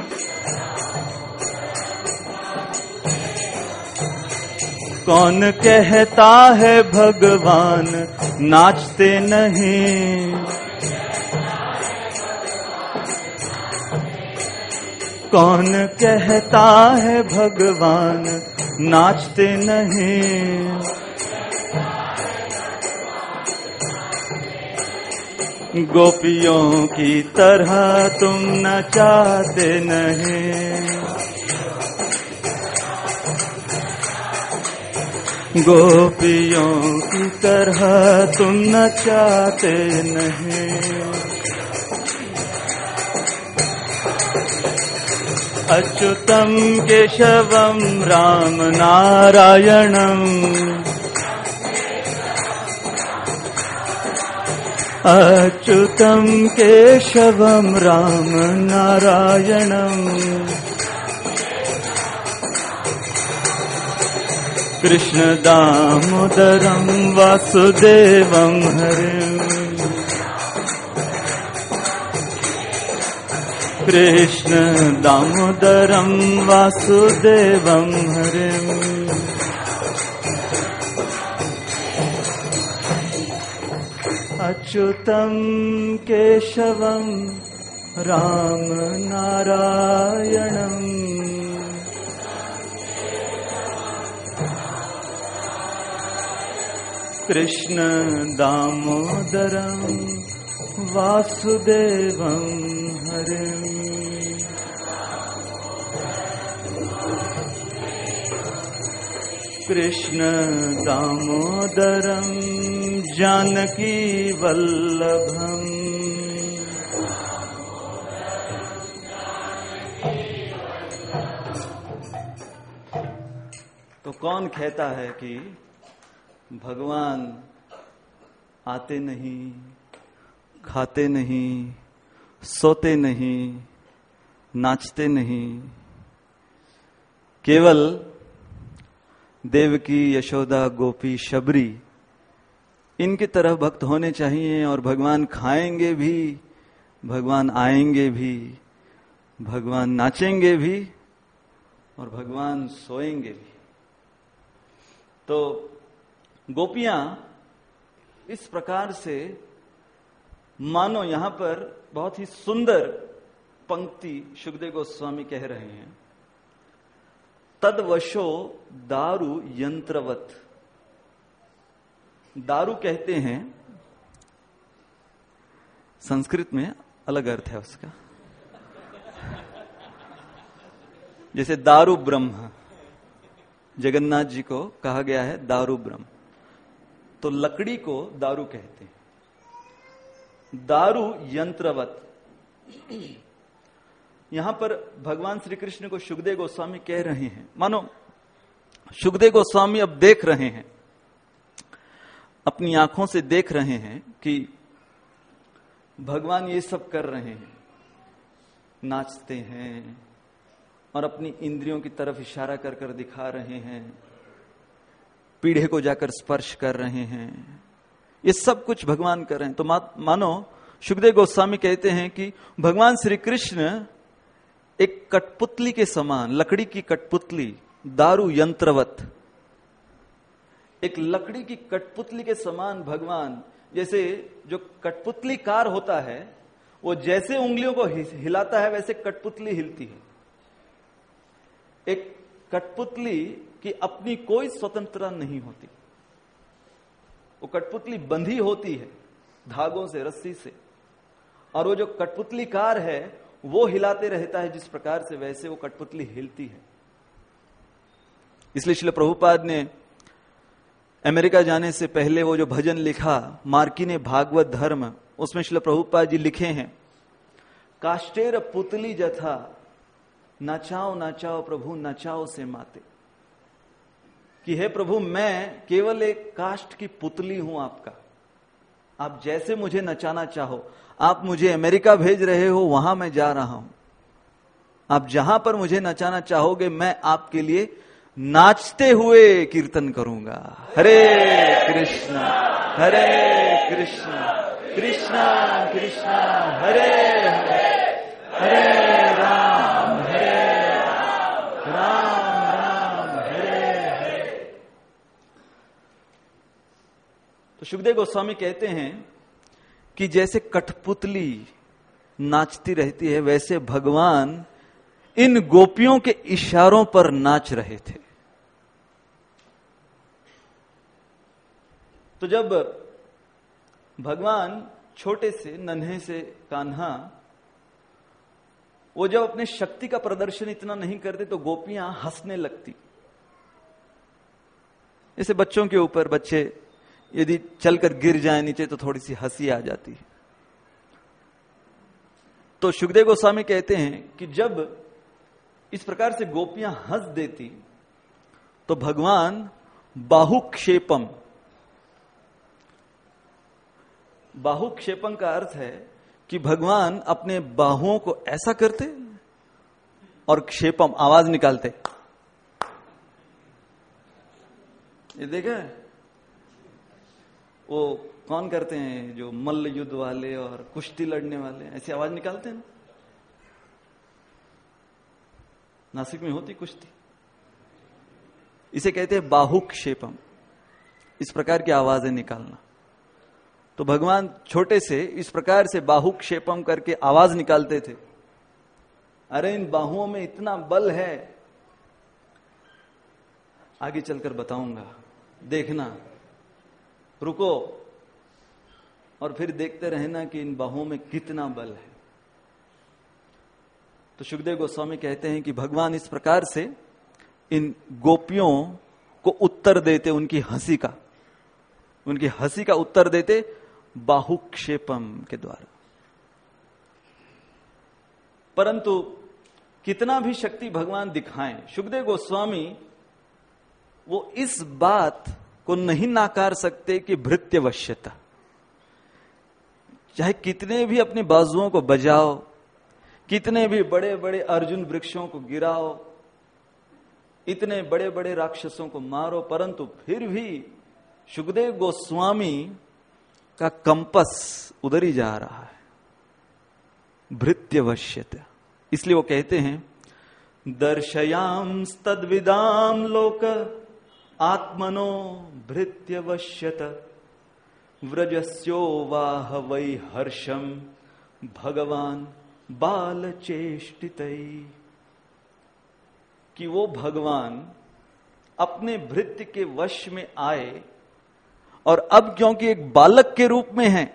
कौन कहता है भगवान नाचते नहीं। कौन कहता है भगवान नाचते नहीं। गोपियों की तरह तुम नचाते नहीं। गोपियों की तरह तुम नचाते नहीं। अच्युतं केशवं राम नारायणम् अच्युतं केशवं राम नारायणम् कृष्ण दामोदरं वासुदेवं हरिम् कृष्ण दामोदरं वासुदेवं हरिम् अच्युतं केशवं राम नारायणम् कृष्ण दामोदरं वासुदेवं हरिम् कृष्ण दामोदरं जानकी वल्लभम् तो कौन कहता है कि भगवान आते नहीं, खाते नहीं, सोते नहीं, नाचते नहीं, केवल देवकी, यशोदा, गोपी, शबरी इनकी तरह भक्त होने चाहिए और भगवान खाएंगे भी, भगवान आएंगे भी, भगवान नाचेंगे भी और भगवान सोएंगे भी। तो गोपियां इस प्रकार से मानो यहां पर बहुत ही सुंदर पंक्ति शुकदेव गोस्वामी कह रहे हैं, तदवशो दारु यंत्रवत। दारू कहते हैं, संस्कृत में अलग अर्थ है उसका, जैसे दारू ब्रह्म, जगन्नाथ जी को कहा गया है दारू ब्रह्म, तो लकड़ी को दारू कहते हैं। दारू यंत्रवत, यहां पर भगवान श्री कृष्ण को शुकदेव गोस्वामी कह रहे हैं, मानो शुकदेव गोस्वामी अब देख रहे हैं, अपनी आंखों से देख रहे हैं कि भगवान ये सब कर रहे हैं, नाचते हैं और अपनी इंद्रियों की तरफ इशारा कर कर दिखा रहे हैं, पीढ़े को जाकर स्पर्श कर रहे हैं, ये सब कुछ भगवान कर रहे हैं। तो मानो शुकदेव गोस्वामी कहते हैं कि भगवान श्री कृष्ण एक कठपुतली के समान, लकड़ी की कठपुतली, दारू यंत्रवत, एक लकड़ी की कठपुतली के समान भगवान, जैसे जो कठपुतली कार होता है वो जैसे उंगलियों को हिलाता है वैसे कठपुतली हिलती है। एक कठपुतली की अपनी कोई स्वतंत्रता नहीं होती, वो कठपुतली बंधी होती है धागों से, रस्सी से, और वो जो कठपुतली कार है वो हिलाते रहता है जिस प्रकार से, वैसे वो कठपुतली हिलती है। इसलिए श्रील प्रभुपाद ने अमेरिका जाने से पहले वो जो भजन लिखा, मार्किने भागवत धर्म, उसमें श्रील प्रभुपाद जी लिखे हैं, काष्टेर पुतली जथा नचाओ नचाओ प्रभु नचाओ से माते, कि हे प्रभु मैं केवल एक काष्ठ की पुतली हूं आपका, आप जैसे मुझे नचाना चाहो, आप मुझे अमेरिका भेज रहे हो वहां मैं जा रहा हूं, आप जहां पर मुझे नचाना चाहोगे मैं आपके लिए नाचते हुए कीर्तन करूंगा। हरे कृष्णा हरे कृष्णा कृष्णा कृष्णा हरे हरे हरे राम हरे राम राम हरे हरे। तो शुकदेव गोस्वामी कहते हैं कि जैसे कठपुतली नाचती रहती है वैसे भगवान इन गोपियों के इशारों पर नाच रहे थे। तो जब भगवान छोटे से नन्हे से कान्हा, वो जब अपने शक्ति का प्रदर्शन इतना नहीं करते तो गोपियां हंसने लगती। जैसे बच्चों के ऊपर बच्चे यदि चलकर गिर जाए नीचे तो थोड़ी सी हंसी आ जाती है। तो शुकदेव गोस्वामी कहते हैं कि जब इस प्रकार से गोपियां हंस देती तो भगवान बाहुक्षेपम, बाहुक्षेपम का अर्थ है कि भगवान अपने बाहुओं को ऐसा करते और क्षेपम आवाज निकालते। ये देखा है वो कौन करते हैं जो मल्ल युद्ध वाले और कुश्ती लड़ने वाले, ऐसी आवाज निकालते हैं ना। नासिक में होती कुश्ती, इसे कहते हैं बाहुक्षेपम, इस प्रकार की आवाजें निकालना। तो भगवान छोटे से इस प्रकार से बाहुक्षेपम करके आवाज निकालते थे। अरे इन बाहुओं में इतना बल है, आगे चलकर बताऊंगा, देखना, रुको और फिर देखते रहना कि इन बाहुओं में कितना बल है। तो सुखदेव गोस्वामी कहते हैं कि भगवान इस प्रकार से इन गोपियों को उत्तर देते, उनकी हंसी का उनकी हंसी का उत्तर देते बाहुक्षेपम के द्वारा। परंतु कितना भी शक्ति भगवान दिखाएं, सुखदेव गोस्वामी वो इस बात को नहीं नाकार सकते कि भृत्यवश्यता, चाहे कितने भी अपने बाजुओं को बजाओ, कितने भी बड़े बड़े अर्जुन वृक्षों को गिराओ, इतने बड़े बड़े राक्षसों को मारो, परंतु फिर भी सुखदेव गोस्वामी का कंपस उधर ही जा रहा है, भृत्यवश्यता। इसलिए वो कहते हैं दर्शयाम तद्विदाम लोक आत्मनो भृत्यवश्यत व्रजस्यो वाह वै हर्षम भगवान बाल चेष्टितई। कि वो भगवान अपने भृत्य के वश में आए और अब क्योंकि एक बालक के रूप में हैं,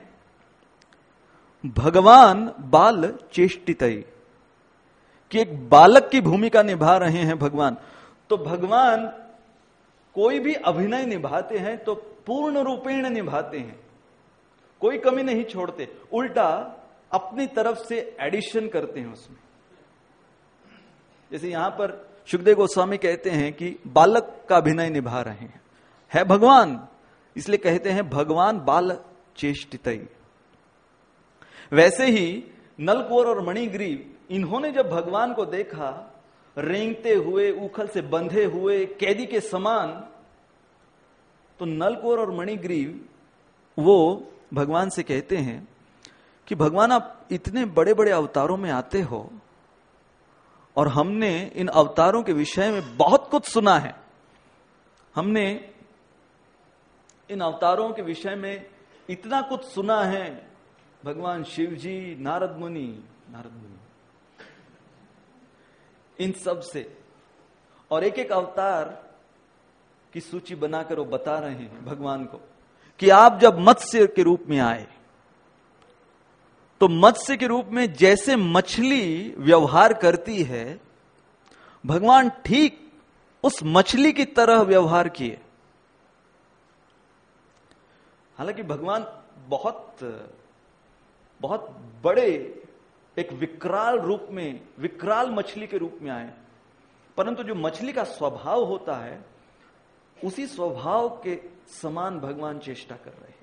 भगवान बाल चेष्टितई, कि एक बालक की भूमिका निभा रहे हैं भगवान। तो भगवान कोई भी अभिनय निभाते हैं तो पूर्ण रूपेण निभाते हैं, कोई कमी नहीं छोड़ते, उल्टा अपनी तरफ से एडिशन करते हैं उसमें। जैसे यहां पर सुखदेव गोस्वामी कहते हैं कि बालक का अभिनय निभा रहे हैं, है भगवान, इसलिए कहते हैं भगवान बाल चेष्टितई। वैसे ही नलकोर और मणिग्रीव, इन्होंने जब भगवान को देखा रेंगते हुए, उखल से बंधे हुए कैदी के समान, तो नलकोर और मणिग्रीव वो भगवान से कहते हैं कि भगवान आप इतने बड़े बड़े अवतारों में आते हो और हमने इन अवतारों के विषय में बहुत कुछ सुना है, हमने इन अवतारों के विषय में इतना कुछ सुना है, भगवान शिव जी, नारद मुनि नारद मुनि इन सब से, और एक एक अवतार की सूची बनाकर वो बता रहे हैं भगवान को कि आप जब मत्स्य के रूप में आए तो मत्स्य के रूप में जैसे मछली व्यवहार करती है, भगवान ठीक उस मछली की तरह व्यवहार किए। हालांकि भगवान बहुत बहुत बड़े एक विकराल रूप में, विकराल मछली के रूप में आए, परंतु जो मछली का स्वभाव होता है उसी स्वभाव के समान भगवान चेष्टा कर रहे हैं।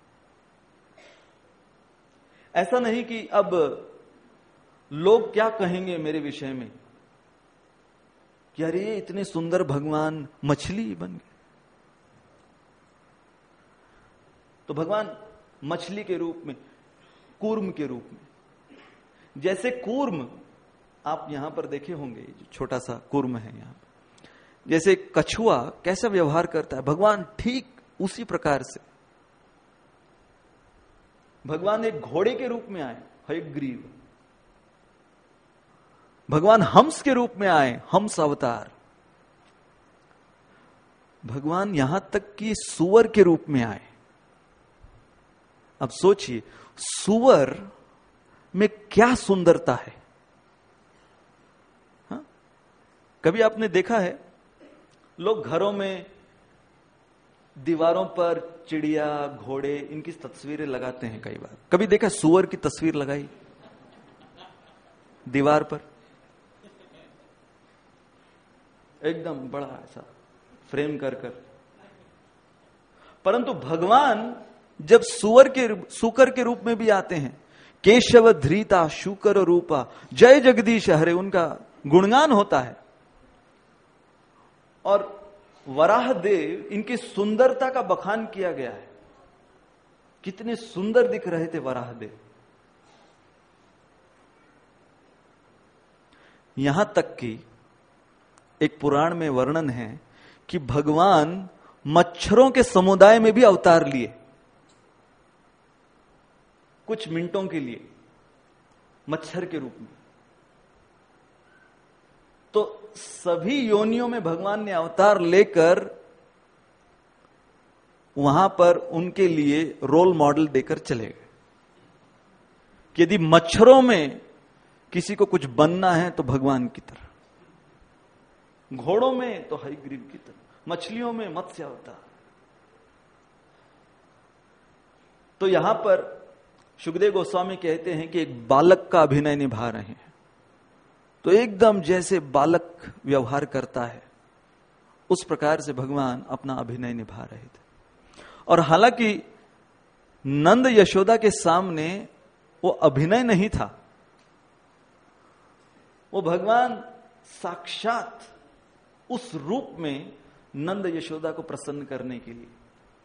ऐसा नहीं कि अब लोग क्या कहेंगे मेरे विषय में कि अरे ये इतने सुंदर भगवान मछली बन गए। तो भगवान मछली के रूप में, कूर्म के रूप में, जैसे कूर्म आप यहां पर देखे होंगे, जो छोटा सा कूर्म है यहां, जैसे कछुआ कैसा व्यवहार करता है, भगवान ठीक उसी प्रकार से। भगवान एक घोड़े के रूप में आए, हयग्रीव। भगवान हंस के रूप में आए, हंस अवतार। भगवान यहां तक कि सुअर के रूप में आए। अब सोचिए, सुअर में क्या सुंदरता है। हा? कभी आपने देखा है लोग घरों में दीवारों पर चिड़िया, घोड़े, इनकी तस्वीरें लगाते हैं। कई बार कभी देखा सुअर की तस्वीर लगाई दीवार पर? एकदम बड़ा ऐसा फ्रेम कर कर। परंतु भगवान जब सुअर के सुकर के रूप में भी आते हैं, केशव धृता शुकर रूपा जय जगदीश हरे, उनका गुणगान होता है। और वराह देव, इनकी सुंदरता का बखान किया गया है, कितने सुंदर दिख रहे थे वराह देव। यहां तक कि एक पुराण में वर्णन है कि भगवान मच्छरों के समुदाय में भी अवतार लिए, कुछ मिनटों के लिए, मच्छर के रूप में। तो सभी योनियों में भगवान ने अवतार लेकर वहां पर उनके लिए रोल मॉडल देकर चले गए कि यदि मच्छरों में किसी को कुछ बनना है तो भगवान की तरह, घोड़ों में तो हयग्रीव की तरह, मछलियों में मत्स्य अवतार। तो यहां पर शुकदेव गोस्वामी कहते हैं कि एक बालक का अभिनय निभा रहे हैं, तो एकदम जैसे बालक व्यवहार करता है उस प्रकार से भगवान अपना अभिनय निभा रहे थे। और हालांकि नंद यशोदा के सामने वो अभिनय नहीं था, वो भगवान साक्षात उस रूप में नंद यशोदा को प्रसन्न करने के लिए।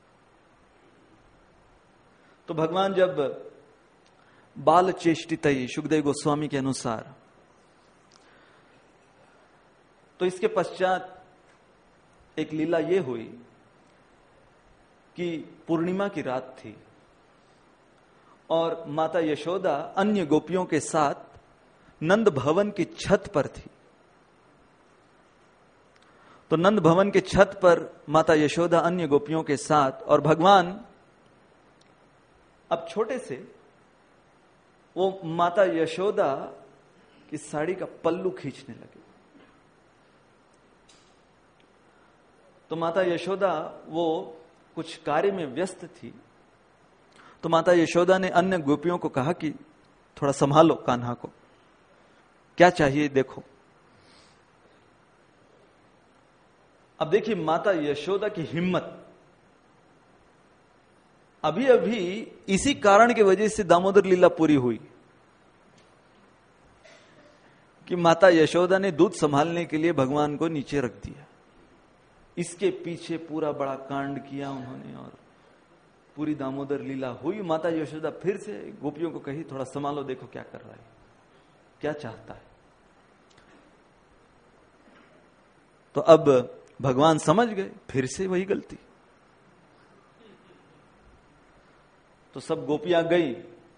तो भगवान जब बाल चेष्टितई, शुकदेव गोस्वामी के अनुसार, तो इसके पश्चात एक लीला ये हुई कि पूर्णिमा की रात थी और माता यशोदा अन्य गोपियों के साथ नंद भवन की छत पर थी। तो नंद भवन के छत पर माता यशोदा अन्य गोपियों के साथ, और भगवान अब छोटे से वो माता यशोदा की साड़ी का पल्लू खींचने लगे। तो माता यशोदा वो कुछ कार्य में व्यस्त थी, तो माता यशोदा ने अन्य गोपियों को कहा कि थोड़ा संभालो कान्हा को, क्या चाहिए देखो। अब देखिए माता यशोदा की हिम्मत, अभी अभी इसी कारण की वजह से दामोदर लीला पूरी हुई कि माता यशोदा ने दूध संभालने के लिए भगवान को नीचे रख दिया। इसके पीछे पूरा बड़ा कांड किया उन्होंने और पूरी दामोदर लीला हुई। माता यशोदा फिर से गोपियों को कही थोड़ा संभालो, देखो क्या कर रहा है, क्या चाहता है। तो अब भगवान समझ गए फिर से वही गलती। तो सब गोपियां गई,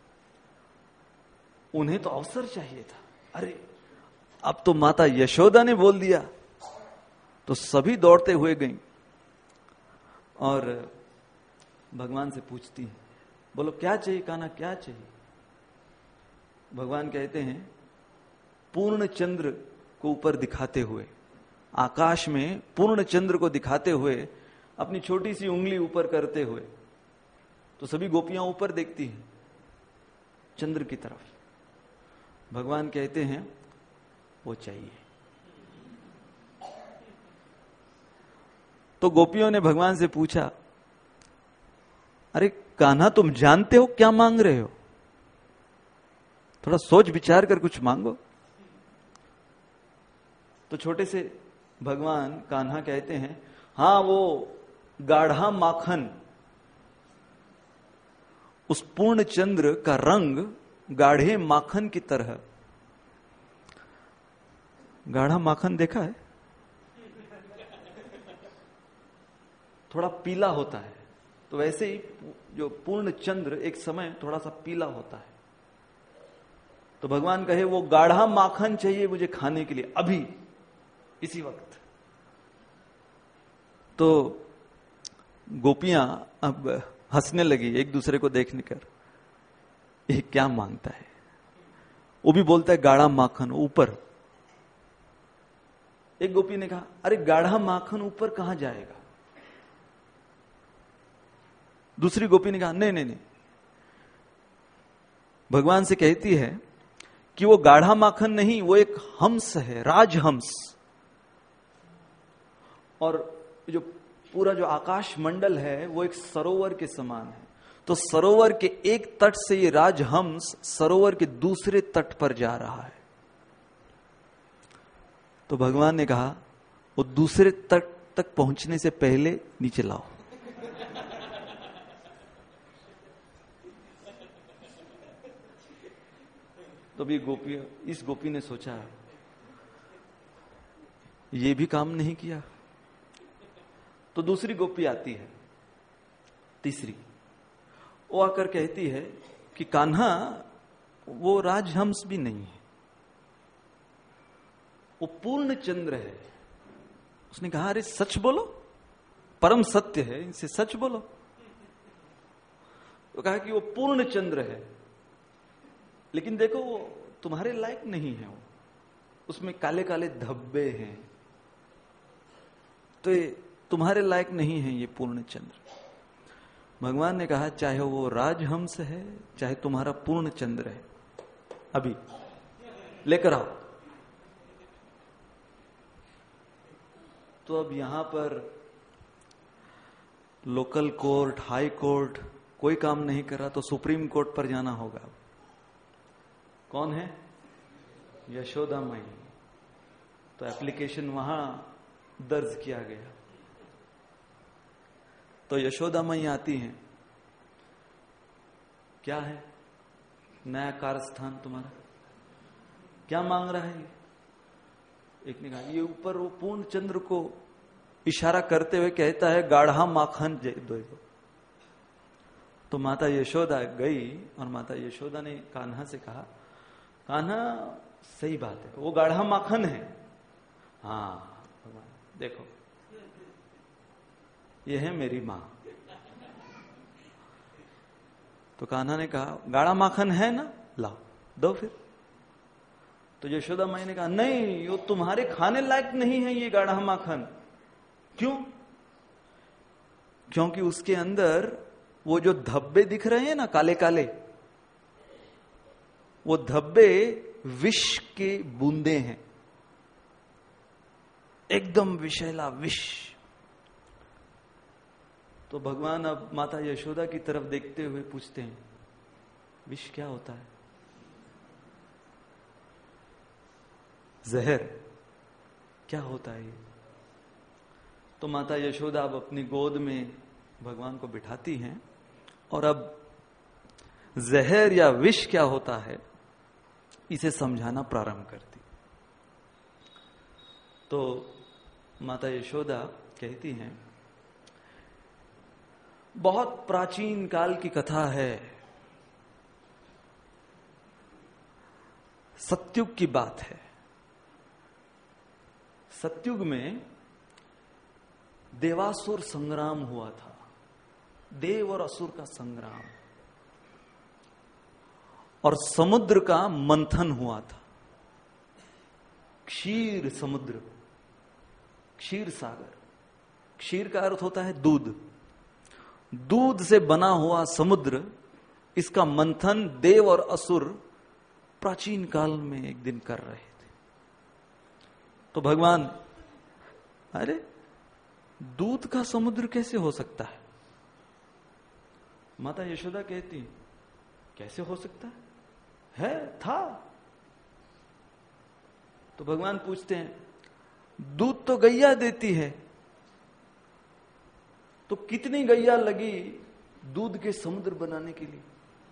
उन्हें तो अवसर चाहिए था। अरे अब तो माता यशोदा ने बोल दिया, तो सभी दौड़ते हुए गई और भगवान से पूछती हैं, बोलो क्या चाहिए कान्हा, क्या चाहिए। भगवान कहते हैं पूर्ण चंद्र को ऊपर दिखाते हुए, आकाश में पूर्ण चंद्र को दिखाते हुए, अपनी छोटी सी उंगली ऊपर करते हुए, तो सभी गोपियां ऊपर देखती हैं चंद्र की तरफ। भगवान कहते हैं वो चाहिए। तो गोपियों ने भगवान से पूछा, अरे कान्हा तुम जानते हो क्या मांग रहे हो, थोड़ा सोच विचार कर कुछ मांगो। तो छोटे से भगवान कान्हा कहते हैं, हां वो गाढ़ा माखन, उस पूर्ण चंद्र का रंग गाढ़े माखन की तरह। गाढ़ा माखन देखा है, थोड़ा पीला होता है, तो वैसे ही जो पूर्ण चंद्र एक समय थोड़ा सा पीला होता है। तो भगवान कहे वो गाढ़ा माखन चाहिए मुझे खाने के लिए अभी इसी वक्त। तो गोपियां अब हंसने लगी एक दूसरे को देखने कर, ये क्या मांगता है। वो भी बोलता है गाढ़ा माखन ऊपर। एक गोपी ने कहा, अरे गाढ़ा माखन ऊपर कहां जाएगा। दूसरी गोपी ने कहा, नहीं नहीं नहीं, भगवान से कहती है कि वो गाढ़ा माखन नहीं, वो एक हंस है, राजहंस। और जो पूरा जो आकाश मंडल है वो एक सरोवर के समान है। तो सरोवर के एक तट से ये राजहंस सरोवर के दूसरे तट पर जा रहा है। तो भगवान ने कहा वो दूसरे तट तक पहुंचने से पहले नीचे लाओ। तो भी गोपी इस गोपी ने सोचा ये भी काम नहीं किया। तो दूसरी गोपी आती है, तीसरी, वो आकर कहती है कि कान्हा वो राजहंस भी नहीं है, वो पूर्ण चंद्र है। उसने कहा अरे सच बोलो, परम सत्य है, इनसे सच बोलो। तो कहा कि वो पूर्ण चंद्र है, लेकिन देखो वो तुम्हारे लायक नहीं है, वो उसमें काले काले धब्बे हैं, तो ये तुम्हारे लायक नहीं है ये पूर्ण चंद्र। भगवान ने कहा चाहे वो राजहंस है चाहे तुम्हारा पूर्ण चंद्र है, अभी लेकर आओ। तो अब यहां पर लोकल कोर्ट, हाई कोर्ट कोई काम नहीं कर रहा, तो सुप्रीम कोर्ट पर जाना होगा। कौन है? यशोदा माई। तो एप्लीकेशन वहां दर्ज किया गया। तो यशोदा माई आती हैं, क्या है नया कारस्थान तुम्हारा, क्या मांग रहा है? एक ने कहा ये ऊपर वो पूर्ण चंद्र को इशारा करते हुए कहता है गाढ़ा माखन दो। तो माता यशोदा गई और माता यशोदा ने कान्हा से कहा कान्हा सही बात है, वो गाढ़ा माखन है। हाँ देखो ये है मेरी मां। तो कान्हा ने कहा गाढ़ा माखन है ना, लाओ दो फिर। तो यशोदा माई ने कहा नहीं, वो तुम्हारे खाने लायक नहीं है ये गाढ़ा माखन। क्यों? क्योंकि उसके अंदर वो जो धब्बे दिख रहे हैं ना काले काले, वो धब्बे विष के बूंदे हैं, एकदम विषैला विष। तो भगवान अब माता यशोदा की तरफ देखते हुए पूछते हैं विष क्या होता है? जहर क्या होता है ये? तो माता यशोदा अब अपनी गोद में भगवान को बिठाती हैं और अब जहर या विष क्या होता है इसे समझाना प्रारंभ करती। तो माता यशोदा कहती हैं बहुत प्राचीन काल की कथा है, सतयुग की बात है। सतयुग में देवासुर संग्राम हुआ था, देव और असुर का संग्राम, और समुद्र का मंथन हुआ था। क्षीर समुद्र, क्षीर सागर, क्षीर का अर्थ होता है दूध, दूध से बना हुआ समुद्र, इसका मंथन देव और असुर प्राचीन काल में एक दिन कर रहे थे। तो भगवान अरे दूध का समुद्र कैसे हो सकता है? माता यशोदा कहती कैसे हो सकता है, है था। तो भगवान पूछते हैं दूध तो गैया देती है, तो कितनी गैया लगी दूध के समुद्र बनाने के लिए?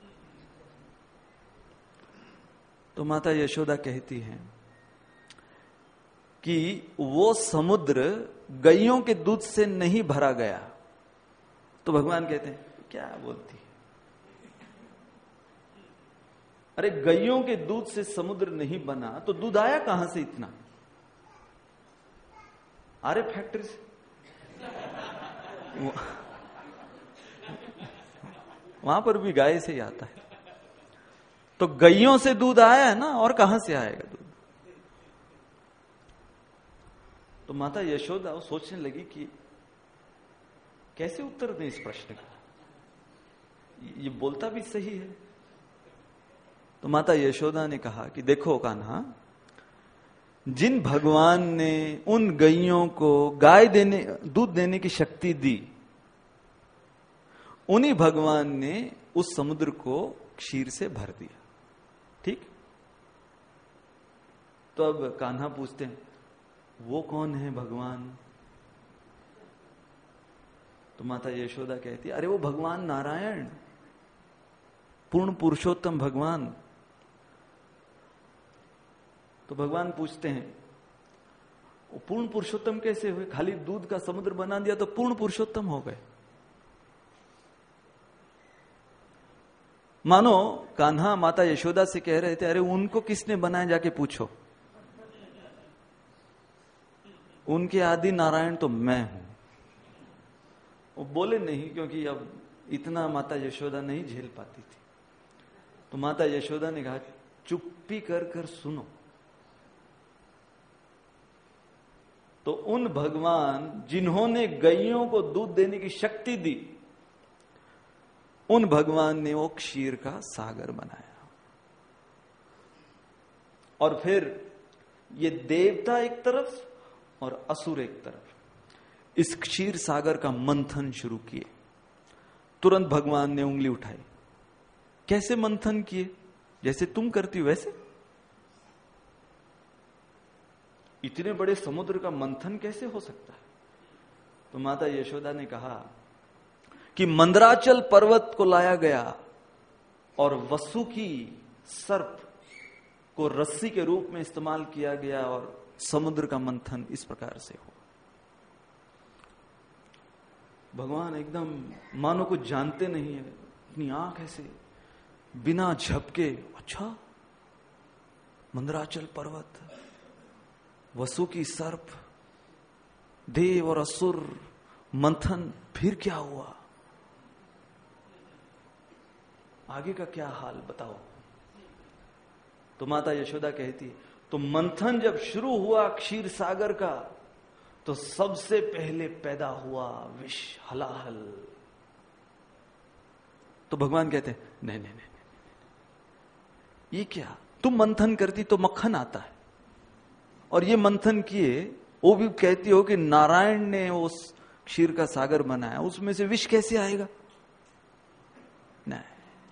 तो माता यशोदा कहती हैं कि वो समुद्र गैयों के दूध से नहीं भरा गया। तो भगवान कहते हैं क्या बोलती है, अरे गैयों के दूध से समुद्र नहीं बना तो दूध आया कहां से इतना? अरे फैक्ट्री से। वहां पर भी गाय से ही आता है, तो गैयों से दूध आया है ना, और कहां से आएगा दूध? तो माता यशोदा सोचने लगी कि कैसे उत्तर दें इस प्रश्न का, ये बोलता भी सही है। तो माता यशोदा ने कहा कि देखो कान्हा, जिन भगवान ने उन गैयों को गाय देने दूध देने की शक्ति दी, उन्हीं भगवान ने उस समुद्र को क्षीर से भर दिया। ठीक। तो अब कान्हा पूछते हैं वो कौन है भगवान? तो माता यशोदा कहती है अरे वो भगवान नारायण, पूर्ण पुरुषोत्तम भगवान। तो भगवान पूछते हैं वो पूर्ण पुरुषोत्तम कैसे हुए? खाली दूध का समुद्र बना दिया तो पूर्ण पुरुषोत्तम हो गए। मानो कान्हा माता यशोदा से कह रहे थे अरे उनको किसने बनाया, जाके पूछो। उनके आदि नारायण तो मैं हूं। वो बोले नहीं, क्योंकि अब इतना माता यशोदा नहीं झेल पाती थी। तो माता यशोदा ने कहा चुप्पी कर कर सुनो। तो उन भगवान जिन्होंने गैयों को दूध देने की शक्ति दी, उन भगवान ने वो क्षीर का सागर बनाया। और फिर ये देवता एक तरफ और असुर एक तरफ इस क्षीर सागर का मंथन शुरू किए। तुरंत भगवान ने उंगली उठाई। कैसे मंथन किए? जैसे तुम करती हो वैसे। इतने बड़े समुद्र का मंथन कैसे हो सकता है? तो माता यशोदा ने कहा कि मंदराचल पर्वत को लाया गया और वसुकी सर्प को रस्सी के रूप में इस्तेमाल किया गया और समुद्र का मंथन इस प्रकार से हुआ। भगवान एकदम मानो कुछ जानते नहीं है, अपनी आंख ऐसे बिना झपके, अच्छा मंदराचल पर्वत, वसुकी सर्प, देव और असुर मंथन, फिर क्या हुआ? आगे का क्या हाल बताओ। तो माता यशोदा कहती है तो मंथन जब शुरू हुआ क्षीर सागर का, तो सबसे पहले पैदा हुआ विष, हलाहल। तो भगवान कहते हैं नहीं नहीं नहीं, ये क्या? तुम मंथन करती तो मक्खन आता है, और ये मंथन किए, वो भी कहती हो कि नारायण ने उस क्षीर का सागर बनाया, उसमें से विष कैसे आएगा? नहीं।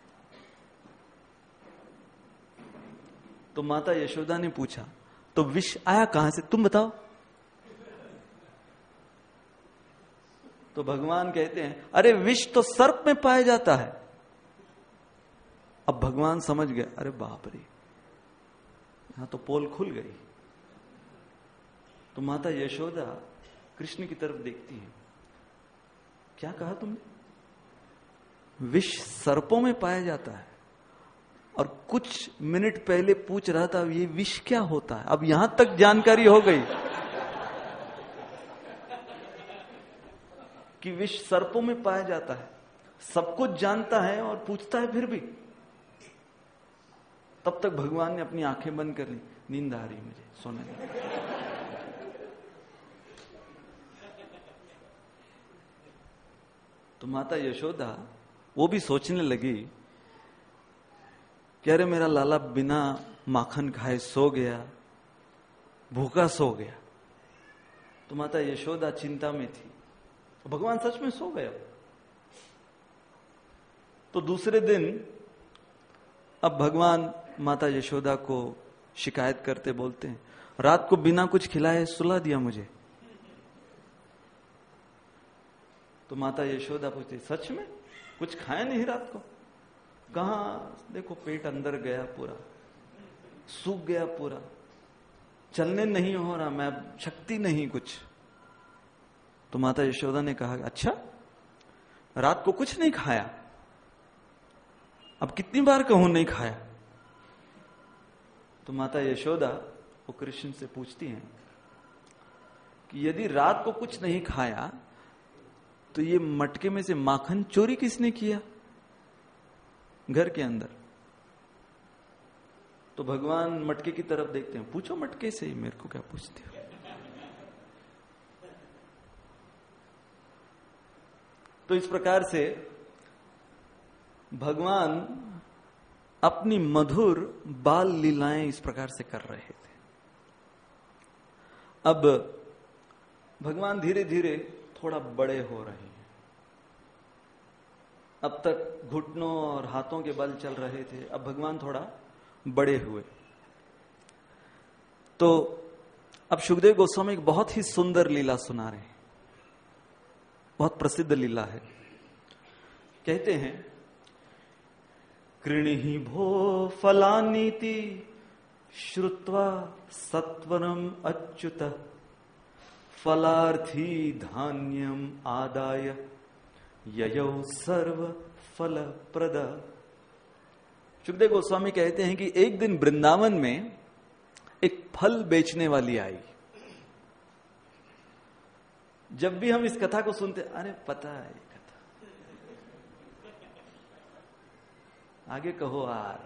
तो माता यशोदा ने पूछा तो विष आया कहां से, तुम बताओ। तो भगवान कहते हैं अरे विष तो सर्प में पाया जाता है। अब भगवान समझ गए, अरे बाप रे, यहां तो पोल खुल गई। तो माता यशोदा कृष्ण की तरफ देखती है, क्या कहा तुमने? विष सर्पों में पाया जाता है, और कुछ मिनट पहले पूछ रहा था ये विष क्या होता है। अब यहां तक जानकारी हो गई कि विष सर्पों में पाया जाता है। सब कुछ जानता है और पूछता है फिर भी। तब तक भगवान ने अपनी आंखें बंद कर ली, नींद आ रही मुझे, सोने लगा। तो माता यशोदा वो भी सोचने लगी कि अरे मेरा लाला बिना माखन खाए सो गया, भूखा सो गया। तो माता यशोदा चिंता में थी, तो भगवान सच में सो गया। तो दूसरे दिन अब भगवान माता यशोदा को शिकायत करते बोलते हैं, रात को बिना कुछ खिलाए सुला दिया मुझे। तो माता यशोदा पूछती, सच में कुछ खाया नहीं रात को? कहां, देखो पेट अंदर गया, पूरा सूख गया, पूरा चलने नहीं हो रहा, मैं शक्ति नहीं कुछ। तो माता यशोदा ने कहा, अच्छा रात को कुछ नहीं खाया? अब कितनी बार कहूं नहीं खाया? तो माता यशोदा वो कृष्ण से पूछती हैं कि यदि रात को कुछ नहीं खाया तो ये मटके में से माखन चोरी किसने किया घर के अंदर? तो भगवान मटके की तरफ देखते हैं, पूछो मटके से ही, मेरे को क्या पूछते हो? तो इस प्रकार से भगवान अपनी मधुर बाल लीलाएं इस प्रकार से कर रहे थे। अब भगवान धीरे धीरे थोड़ा बड़े हो रहे हैं। अब तक घुटनों और हाथों के बल चल रहे थे, अब भगवान थोड़ा बड़े हुए। तो अब शुकदेव गोस्वामी एक बहुत ही सुंदर लीला सुना रहे हैं, बहुत प्रसिद्ध लीला है। कहते हैं, कृणिहि भो फलानीति श्रुत्वा सत्वरम अच्युत फलार्थी धान्यम आदाय ययौ सर्व फल प्रद। शुकदेव गोस्वामी कहते हैं कि एक दिन वृंदावन में एक फल बेचने वाली आई। जब भी हम इस कथा को सुनते, अरे पता है ये कथा, आगे कहो यार।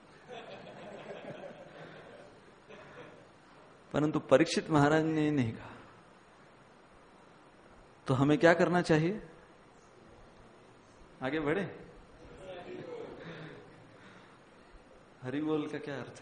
परंतु परीक्षित महाराज ने नहीं कहा। तो हमें क्या करना चाहिए? आगे बढ़े। हरि बोल का क्या अर्थ है?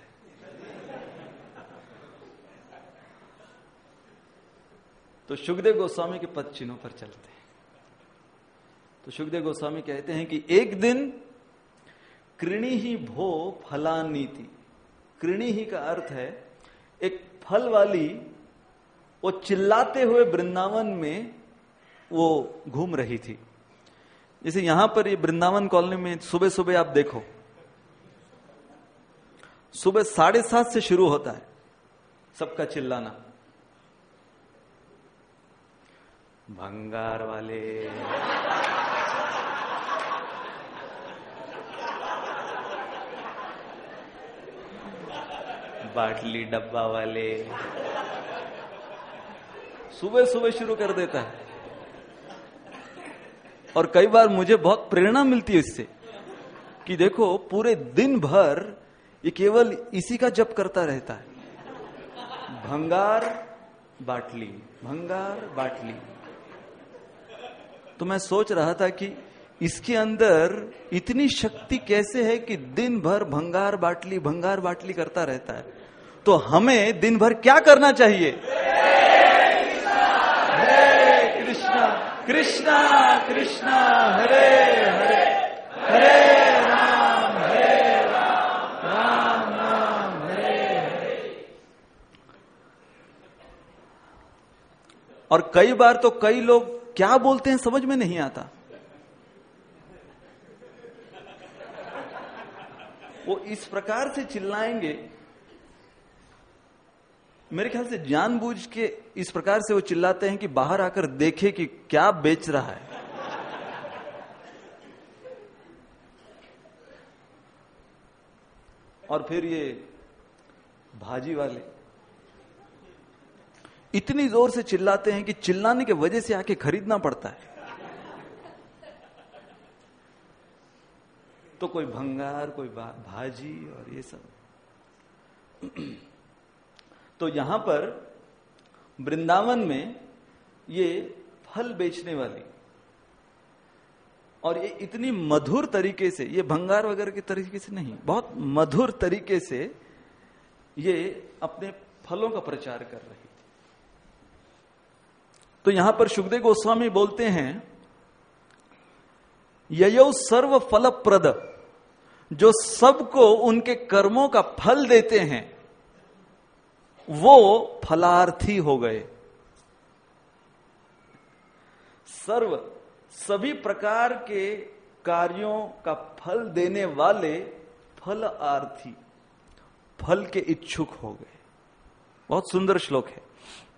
तो शुकदेव गोस्वामी के पद चिन्हों पर चलते हैं। तो शुकदेव गोस्वामी कहते हैं कि एक दिन कृणि ही भो फलानीति। कृणि ही का अर्थ है एक फल वाली, वो चिल्लाते हुए वृंदावन में वो घूम रही थी। जैसे यहां पर ये वृंदावन कॉलोनी में सुबह सुबह आप देखो, सुबह साढ़े सात से शुरू होता है सबका चिल्लाना। भंगार वाले, बाटली डब्बा वाले, सुबह सुबह शुरू कर देता है। और कई बार मुझे बहुत प्रेरणा मिलती है इससे कि देखो पूरे दिन भर ये केवल इसी का जप करता रहता है, भंगार बाटली, भंगार बाटली। तो मैं सोच रहा था कि इसके अंदर इतनी शक्ति कैसे है कि दिन भर भंगार बाटली भंगार बाटली करता रहता है। तो हमें दिन भर क्या करना चाहिए? हरे कृष्णा कृष्णा कृष्णा हरे हरे, हरे राम हरे राम, राम राम हरे हरे। और कई बार तो कई लोग क्या बोलते हैं समझ में नहीं आता। वो इस प्रकार से चिल्लाएंगे, मेरे ख्याल से जानबूझ के इस प्रकार से वो चिल्लाते हैं कि बाहर आकर देखे कि क्या बेच रहा है। और फिर ये भाजी वाले इतनी जोर से चिल्लाते हैं कि चिल्लाने के वजह से आके खरीदना पड़ता है। तो कोई भंगार, कोई भाजी और ये सब। तो यहां पर वृंदावन में ये फल बेचने वाली, और ये इतनी मधुर तरीके से, ये भंगार वगैरह के तरीके से नहीं, बहुत मधुर तरीके से ये अपने फलों का प्रचार कर रही थी। तो यहां पर शुकदेव गोस्वामी बोलते हैं, ययौ सर्व फल प्रद, जो सबको उनके कर्मों का फल देते हैं वो फलार्थी हो गए। सर्व, सभी प्रकार के कार्यों का फल देने वाले फलार्थी, फल के इच्छुक हो गए। बहुत सुंदर श्लोक है।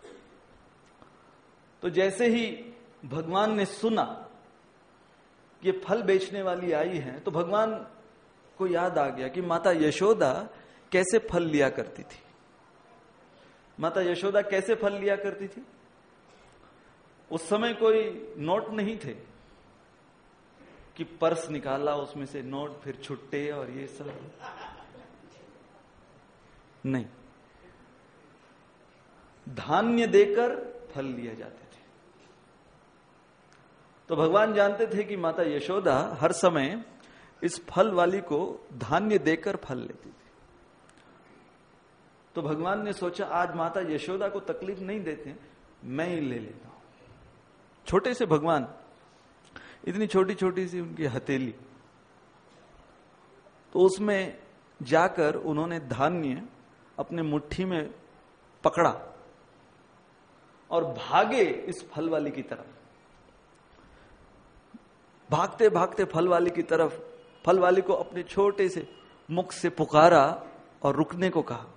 तो जैसे ही भगवान ने सुना कि ये फल बेचने वाली आई है, तो भगवान को याद आ गया कि माता यशोदा कैसे फल लिया करती थी। माता यशोदा कैसे फल लिया करती थी? उस समय कोई नोट नहीं थे कि पर्स निकाला, उसमें से नोट, फिर छुट्टे और ये सब नहीं। धान्य देकर फल लिए जाते थे। तो भगवान जानते थे कि माता यशोदा हर समय इस फल वाली को धान्य देकर फल लेती थी। तो भगवान ने सोचा आज माता यशोदा को तकलीफ नहीं देते, मैं ही ले लेता हूं। छोटे से भगवान, इतनी छोटी छोटी सी उनकी हथेली, तो उसमें जाकर उन्होंने धान्य अपने मुट्ठी में पकड़ा और भागे इस फल वाली की तरफ। भागते भागते फल वाली की तरफ, फल वाली को अपने छोटे से मुख से पुकारा और रुकने को कहा।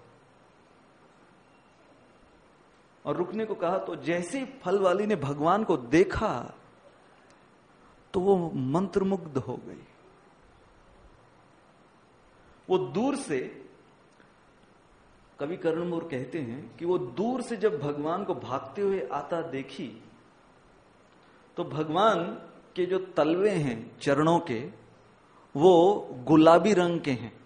और रुकने को कहा तो जैसे ही फल वाली ने भगवान को देखा तो वो मंत्रमुग्ध हो गई। वो दूर से, कवि कर्णमूर कहते हैं कि वो दूर से जब भगवान को भागते हुए आता देखी तो भगवान के जो तलवे हैं चरणों के, वो गुलाबी रंग के हैं।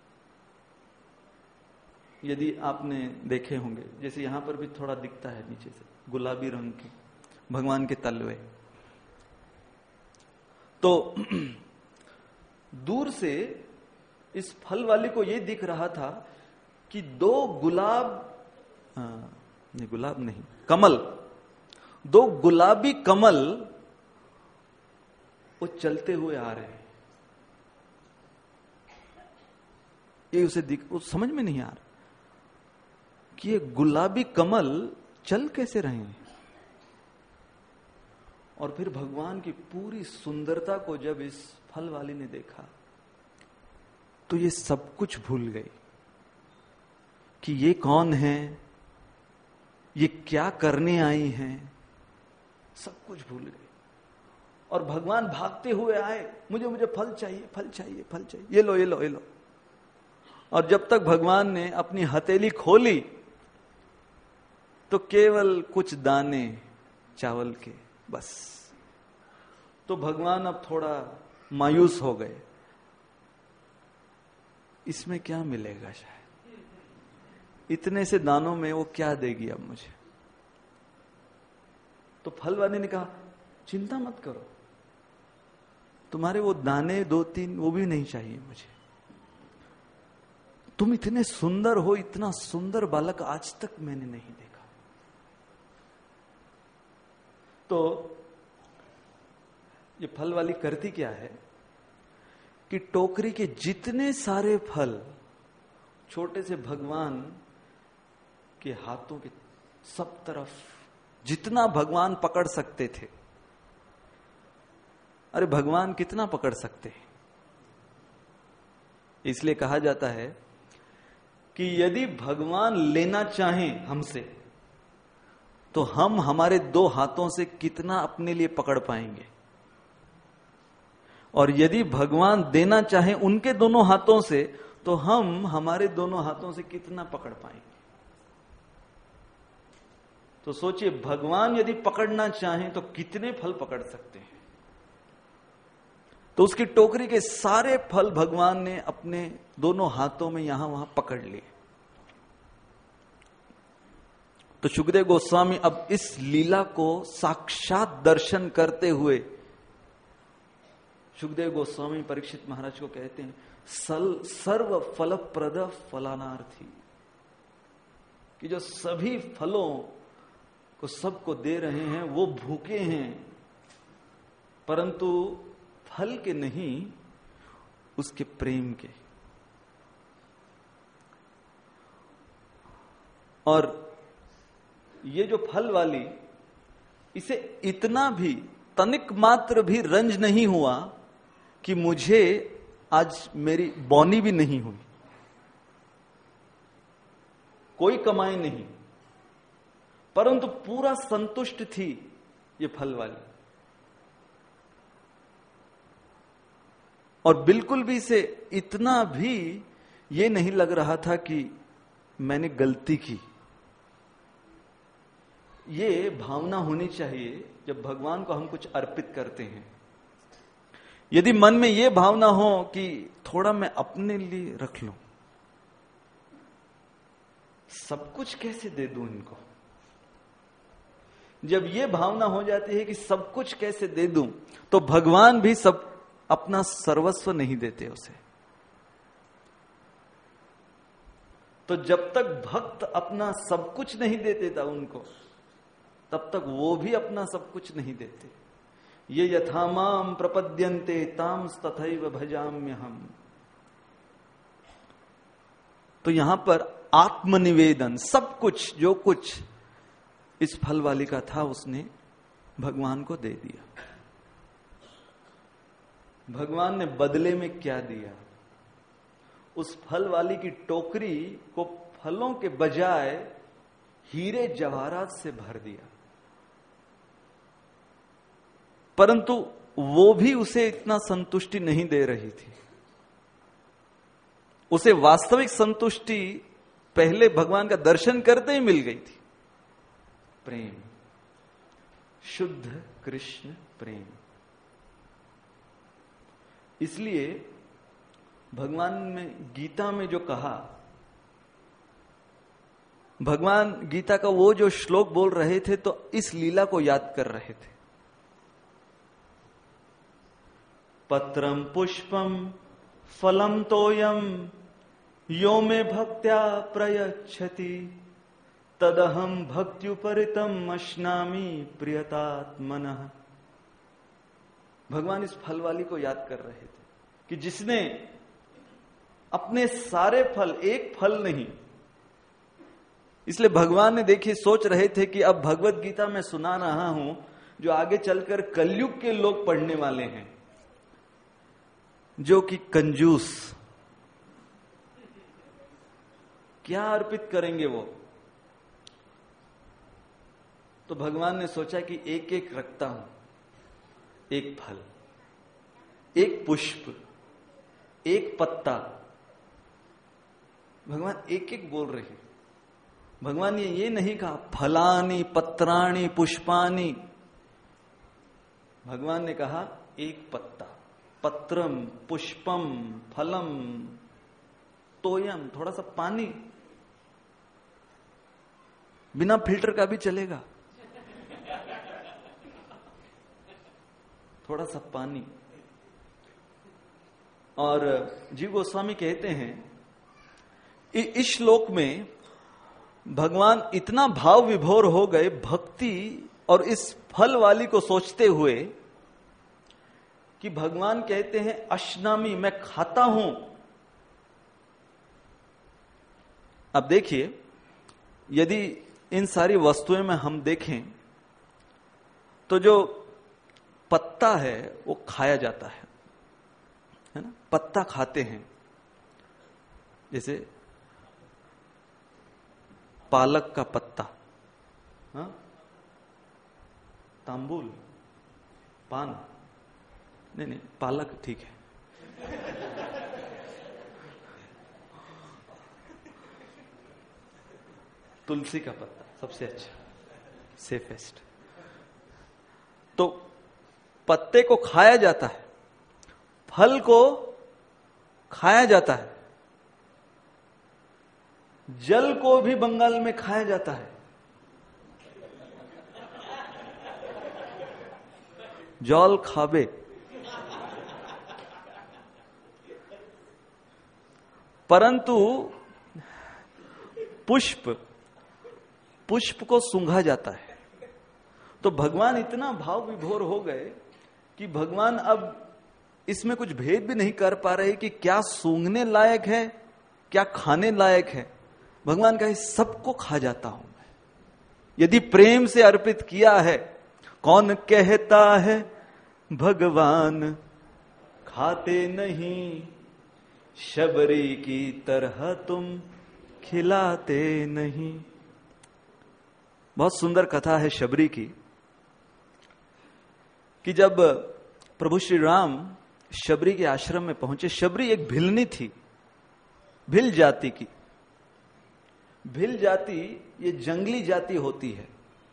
यदि आपने देखे होंगे, जैसे यहां पर भी थोड़ा दिखता है नीचे से, गुलाबी रंग के भगवान के तलवे। तो दूर से इस फल वाले को यह दिख रहा था कि दो गुलाब, नहीं गुलाब नहीं, कमल, दो गुलाबी कमल वो चलते हुए आ रहे हैं। ये उसे दिख, वो समझ में नहीं आ रहा कि ये गुलाबी कमल चल कैसे रहे हैं। और फिर भगवान की पूरी सुंदरता को जब इस फल वाली ने देखा तो ये सब कुछ भूल गई कि ये कौन है, ये क्या करने आई हैं, सब कुछ भूल गई। और भगवान भागते हुए आए, मुझे मुझे फल चाहिए, फल चाहिए, फल चाहिए, ये लो ये लो ये लो। और जब तक भगवान ने अपनी हथेली खोली तो केवल कुछ दाने चावल के, बस। तो भगवान अब थोड़ा मायूस हो गए, इसमें क्या मिलेगा, शायद इतने से दानों में वो क्या देगी अब मुझे। तो फल वाले ने कहा चिंता मत करो, तुम्हारे वो दाने दो तीन वो भी नहीं चाहिए मुझे। तुम इतने सुंदर हो, इतना सुंदर बालक आज तक मैंने नहीं देखा। तो ये फल वाली करती क्या है कि टोकरी के जितने सारे फल छोटे से भगवान के हाथों के सब तरफ, जितना भगवान पकड़ सकते थे, अरे भगवान कितना पकड़ सकते हैं। इसलिए कहा जाता है कि यदि भगवान लेना चाहें हमसे तो हम हमारे दो हाथों से कितना अपने लिए पकड़ पाएंगे, और यदि भगवान देना चाहें उनके दोनों हाथों से तो हम हमारे दोनों हाथों से कितना पकड़ पाएंगे। तो सोचिए, भगवान यदि पकड़ना चाहें तो कितने फल पकड़ सकते हैं। तो उसकी टोकरी के सारे फल भगवान ने अपने दोनों हाथों में यहां वहां पकड़ लिए। तो शुकदेव गोस्वामी अब इस लीला को साक्षात दर्शन करते हुए शुकदेव गोस्वामी परीक्षित महाराज को कहते हैं, सल सर्व फलप्रद फलानार्थी, कि जो सभी फलों को सबको दे रहे हैं वो भूखे हैं, परंतु फल के नहीं, उसके प्रेम के। और ये जो फल वाली, इसे इतना भी तनिक मात्र भी रंज नहीं हुआ कि मुझे आज मेरी बौनी भी नहीं हुई, कोई कमाई नहीं, परंतु पूरा संतुष्ट थी ये फल वाली। और बिल्कुल भी इसे इतना भी ये नहीं लग रहा था कि मैंने गलती की। ये भावना होनी चाहिए जब भगवान को हम कुछ अर्पित करते हैं। यदि मन में ये भावना हो कि थोड़ा मैं अपने लिए रख लूं, सब कुछ कैसे दे दूं इनको, जब ये भावना हो जाती है कि सब कुछ कैसे दे दूं, तो भगवान भी सब अपना सर्वस्व नहीं देते उसे। तो जब तक भक्त अपना सब कुछ नहीं देते था उनको, तब तक वो भी अपना सब कुछ नहीं देते। ये यथामाम प्रपद्यन्ते ताम तथैव भजाम्य हम। तो यहां पर आत्मनिवेदन, सब कुछ जो कुछ इस फल वाली का था उसने भगवान को दे दिया। भगवान ने बदले में क्या दिया? उस फल वाली की टोकरी को फलों के बजाय हीरे जवाहरात से भर दिया। परंतु वो भी उसे इतना संतुष्टि नहीं दे रही थी। उसे वास्तविक संतुष्टि पहले भगवान का दर्शन करते ही मिल गई थी। प्रेम, शुद्ध कृष्ण प्रेम। इसलिए भगवान में गीता में जो कहा, भगवान गीता का वो जो श्लोक बोल रहे थे तो इस लीला को याद कर रहे थे। पत्रम पुष्पम फलम तोयम यो में भक्त्या प्रयच्छति तदहम भक्त्युपरितम अश्नामि प्रियतात्मनः। भगवान इस फल वाली को याद कर रहे थे कि जिसने अपने सारे फल, एक फल नहीं, इसलिए भगवान ने देखिए सोच रहे थे कि अब भगवत गीता में सुना रहा हूं जो आगे चलकर कलयुग के लोग पढ़ने वाले हैं, जो कि कंजूस, क्या अर्पित करेंगे वो? तो भगवान ने सोचा कि एक एक रखता हूं, एक फल, एक पुष्प, एक पत्ता। भगवान एक एक बोल रहे। भगवान ने ये नहीं कहा फलानी पत्राणी पुष्पानी। भगवान ने कहा एक पत्ता, पत्रम पुष्पम फलम तोयम, थोड़ा सा पानी, बिना फिल्टर का भी चलेगा, थोड़ा सा पानी। और जीव गोस्वामी कहते हैं इस श्लोक में भगवान इतना भाव विभोर हो गए भक्ति और इस फल वाली को सोचते हुए कि भगवान कहते हैं अश्नामी, मैं खाता हूं। अब देखिए, यदि इन सारी वस्तुएं में हम देखें तो जो पत्ता है वो खाया जाता है, है ना? पत्ता खाते हैं, जैसे पालक का पत्ता, हाँ? तांबूल, पान, नहीं नहीं पालक ठीक है। तुलसी का पत्ता सबसे अच्छा, सेफेस्ट। तो पत्ते को खाया जाता है, फल को खाया जाता है, जल को भी बंगाल में खाया जाता है। जल खाबे। परंतु पुष्प, पुष्प को सूंघा जाता है। तो भगवान इतना भाव विभोर हो गए कि भगवान अब इसमें कुछ भेद भी नहीं कर पा रहे कि क्या सूंघने लायक है, क्या खाने लायक है। भगवान का इस सबको खा जाता हूं मैं, यदि प्रेम से अर्पित किया है। कौन कहता है भगवान खाते नहीं, शबरी की तरह तुम खिलाते नहीं। बहुत सुंदर कथा है शबरी की, कि जब प्रभु श्री राम शबरी के आश्रम में पहुंचे। शबरी एक भिलनी थी, भिल जाति की। भिल जाति ये जंगली जाति होती है।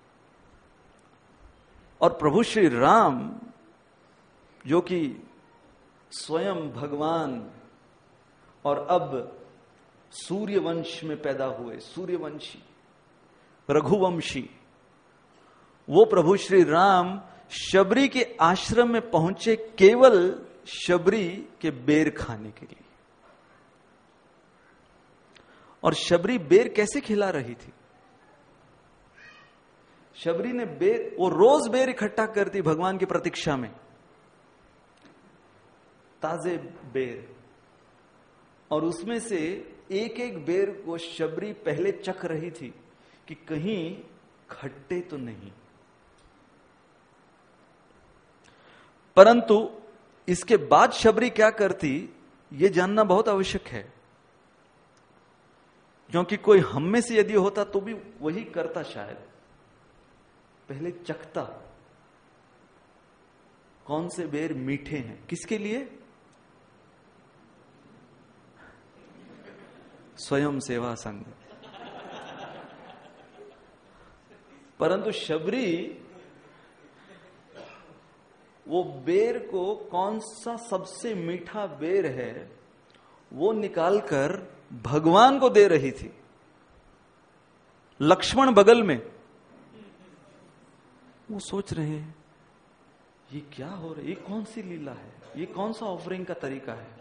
और प्रभु श्री राम जो कि स्वयं भगवान और अब सूर्यवंश में पैदा हुए, सूर्यवंशी, रघुवंशी, वो प्रभु श्री राम शबरी के आश्रम में पहुंचे केवल शबरी के बेर खाने के लिए। और शबरी बेर कैसे खिला रही थी? शबरी ने बेर, वो रोज बेर इकट्ठा करती भगवान की प्रतीक्षा में, ताजे बेर, और उसमें से एक एक बेर को शबरी पहले चख रही थी कि कहीं खट्टे तो नहीं। परंतु इसके बाद शबरी क्या करती, यह जानना बहुत आवश्यक है, क्योंकि कोई हम में से यदि होता तो भी वही करता शायद। पहले चखता कौन से बेर मीठे हैं, किसके लिए? स्वयं सेवा संघ। परंतु शबरी वो बेर को कौन सा सबसे मीठा बेर है वो निकालकर भगवान को दे रही थी। लक्ष्मण बगल में, वो सोच रहे हैं ये क्या हो रहा है, ये कौन सी लीला है, ये कौन सा ऑफरिंग का तरीका है,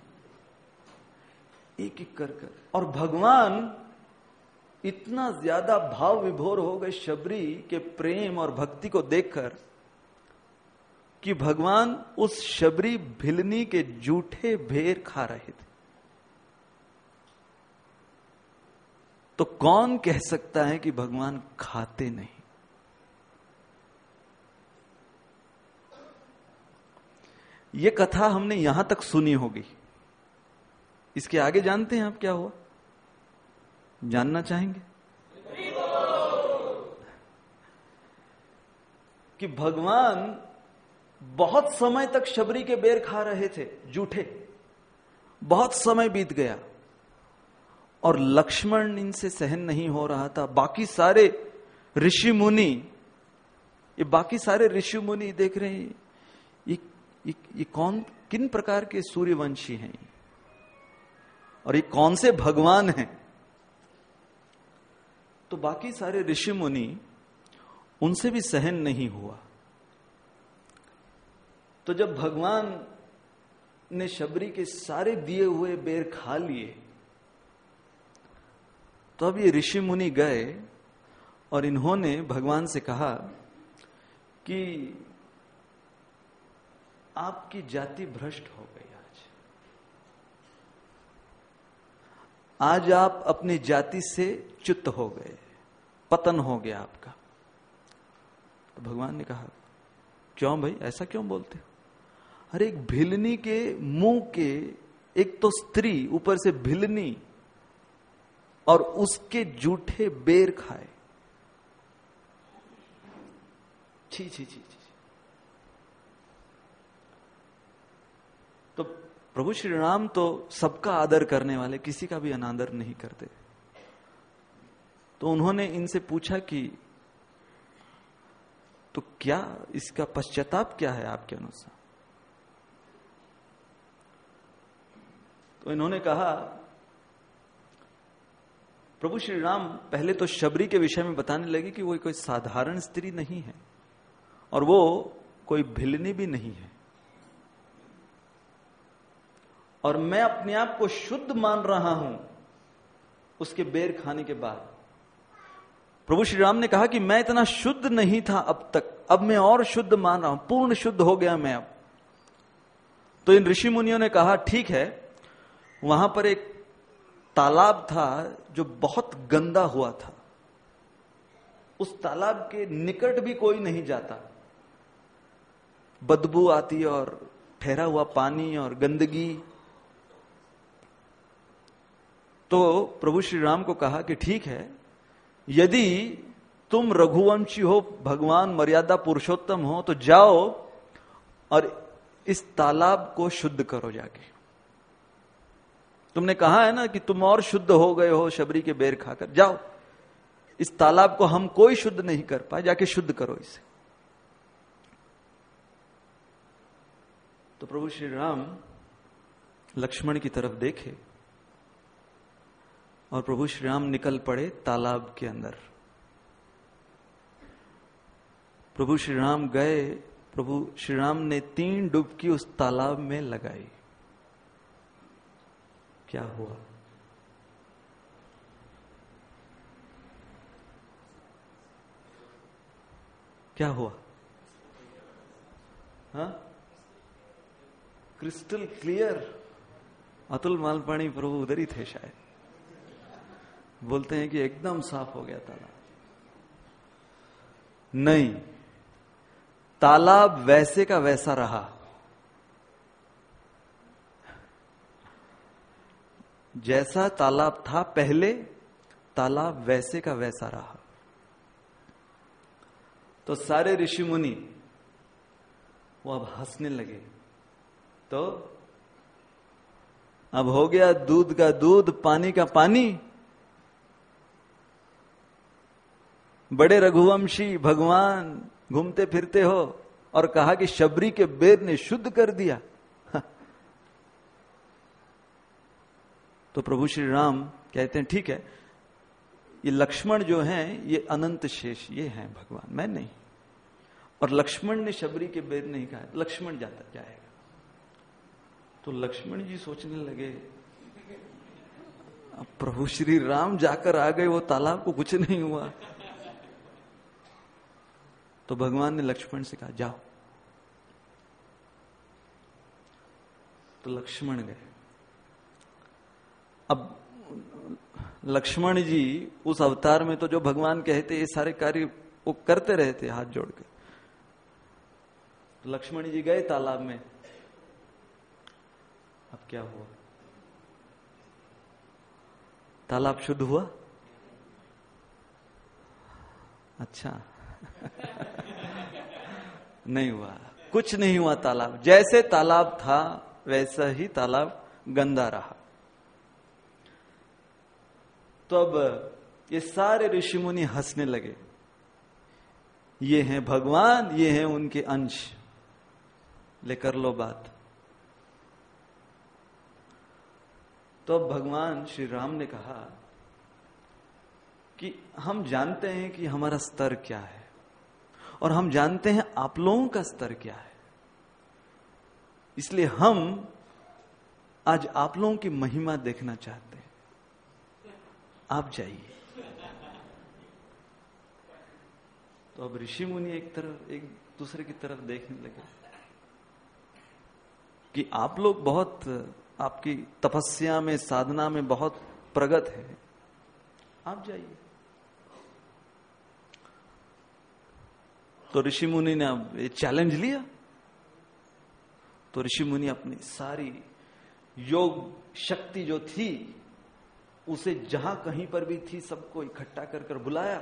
एक एक कर कर। और भगवान इतना ज्यादा भाव विभोर हो गए शबरी के प्रेम और भक्ति को देखकर कि भगवान उस शबरी भिलनी के जूठे बेर खा रहे थे। तो कौन कह सकता है कि भगवान खाते नहीं? यह कथा हमने यहां तक सुनी होगी, इसके आगे जानते हैं आप क्या हुआ? जानना चाहेंगे? कि भगवान बहुत समय तक शबरी के बेर खा रहे थे जूठे, बहुत समय बीत गया और लक्ष्मण इनसे सहन नहीं हो रहा था। बाकी सारे ऋषि मुनि, ये बाकी सारे ऋषि मुनि देख रहे हैं ये ये, ये कौन, किन प्रकार के सूर्यवंशी हैं और ये कौन से भगवान हैं? तो बाकी सारे ऋषि मुनि, उनसे भी सहन नहीं हुआ। तो जब भगवान ने शबरी के सारे दिए हुए बेर खा लिए तो अब ये ऋषि मुनि गए और इन्होंने भगवान से कहा कि आपकी जाति भ्रष्ट हो गई, आज आज आप अपनी जाति से च्युत हो गए, पतन हो गया आपका। तो भगवान ने कहा क्यों भाई, ऐसा क्यों बोलते हो? अरे एक भिलनी के मुंह के, एक तो स्त्री ऊपर से भिलनी, और उसके जूठे बेर खाए, छी छी छी छी। तो प्रभु श्री राम तो सबका आदर करने वाले, किसी का भी अनादर नहीं करते। तो उन्होंने इनसे पूछा कि तो क्या इसका पश्चाताप क्या है आपके अनुसार? तो इन्होंने कहा, प्रभु श्री राम पहले तो शबरी के विषय में बताने लगे कि वो कोई साधारण स्त्री नहीं है और वो कोई भिलनी भी नहीं है, और मैं अपने आप को शुद्ध मान रहा हूं उसके बेर खाने के बाद। प्रभु श्री राम ने कहा कि मैं इतना शुद्ध नहीं था अब तक, अब मैं और शुद्ध मान रहा हूं, पूर्ण शुद्ध हो गया मैं अब। तो इन ऋषि मुनियों ने कहा ठीक है, वहां पर एक तालाब था जो बहुत गंदा हुआ था, उस तालाब के निकट भी कोई नहीं जाता, बदबू आती और ठहरा हुआ पानी और गंदगी। तो प्रभु श्री राम को कहा कि ठीक है, यदि तुम रघुवंशी हो, भगवान मर्यादा पुरुषोत्तम हो, तो जाओ और इस तालाब को शुद्ध करो जाके। तुमने कहा है ना कि तुम और शुद्ध हो गए हो शबरी के बेर खाकर, जाओ इस तालाब को हम कोई शुद्ध नहीं कर पाए, जाके शुद्ध करो इसे। तो प्रभु श्री राम लक्ष्मण की तरफ देखे और प्रभु श्री राम निकल पड़े तालाब के अंदर। प्रभु श्री राम गए, प्रभु श्री राम ने तीन डुबकी उस तालाब में लगाई। क्या हुआ? क्या हुआ? हाँ, क्रिस्टल क्लियर। अतुल मालपाणी प्रभु उधर ही थे शायद, बोलते हैं कि एकदम साफ हो गया तालाब। नहीं, तालाब वैसे का वैसा रहा जैसा तालाब था पहले, तालाब वैसे का वैसा रहा। तो सारे ऋषि मुनि वो अब हंसने लगे। तो अब हो गया दूध का दूध, पानी का पानी। बड़े रघुवंशी भगवान घूमते फिरते हो और कहा कि शबरी के बेर ने शुद्ध कर दिया। तो प्रभु श्री राम कहते हैं ठीक है, ये लक्ष्मण जो हैं ये अनंत शेष ये हैं भगवान, मैं नहीं। और लक्ष्मण ने शबरी के बेर नहीं कहा, लक्ष्मण जाता जाएगा। तो लक्ष्मण जी सोचने लगे अब प्रभु श्री राम जाकर आ गए, वो तालाब को कुछ नहीं हुआ। तो भगवान ने लक्ष्मण से कहा जाओ। तो लक्ष्मण गए। अब लक्ष्मण जी उस अवतार में तो जो भगवान कहते ये सारे कार्य वो करते रहते हाथ जोड़ के। तो लक्ष्मण जी गए तालाब में। अब क्या हुआ? तालाब शुद्ध हुआ? अच्छा नहीं हुआ, कुछ नहीं हुआ। तालाब जैसे तालाब था वैसा ही तालाब गंदा रहा। तो अब ये सारे ऋषि मुनि हंसने लगे। ये हैं भगवान, ये हैं उनके अंश, ले कर लो बात। तो अब भगवान श्री राम ने कहा कि हम जानते हैं कि हमारा स्तर क्या है और हम जानते हैं आप लोगों का स्तर क्या है, इसलिए हम आज आप लोगों की महिमा देखना चाहते हैं। आप जाइए। तो अब ऋषि मुनि एक तरफ एक दूसरे की तरफ देखने लगे कि आप लोग बहुत आपकी तपस्या में साधना में बहुत प्रगत है, आप जाइए। तो ऋषि मुनि ने अब ये चैलेंज लिया। तो ऋषि मुनि अपनी सारी योग शक्ति जो थी उसे जहां कहीं पर भी थी सबको इकट्ठा कर कर बुलाया।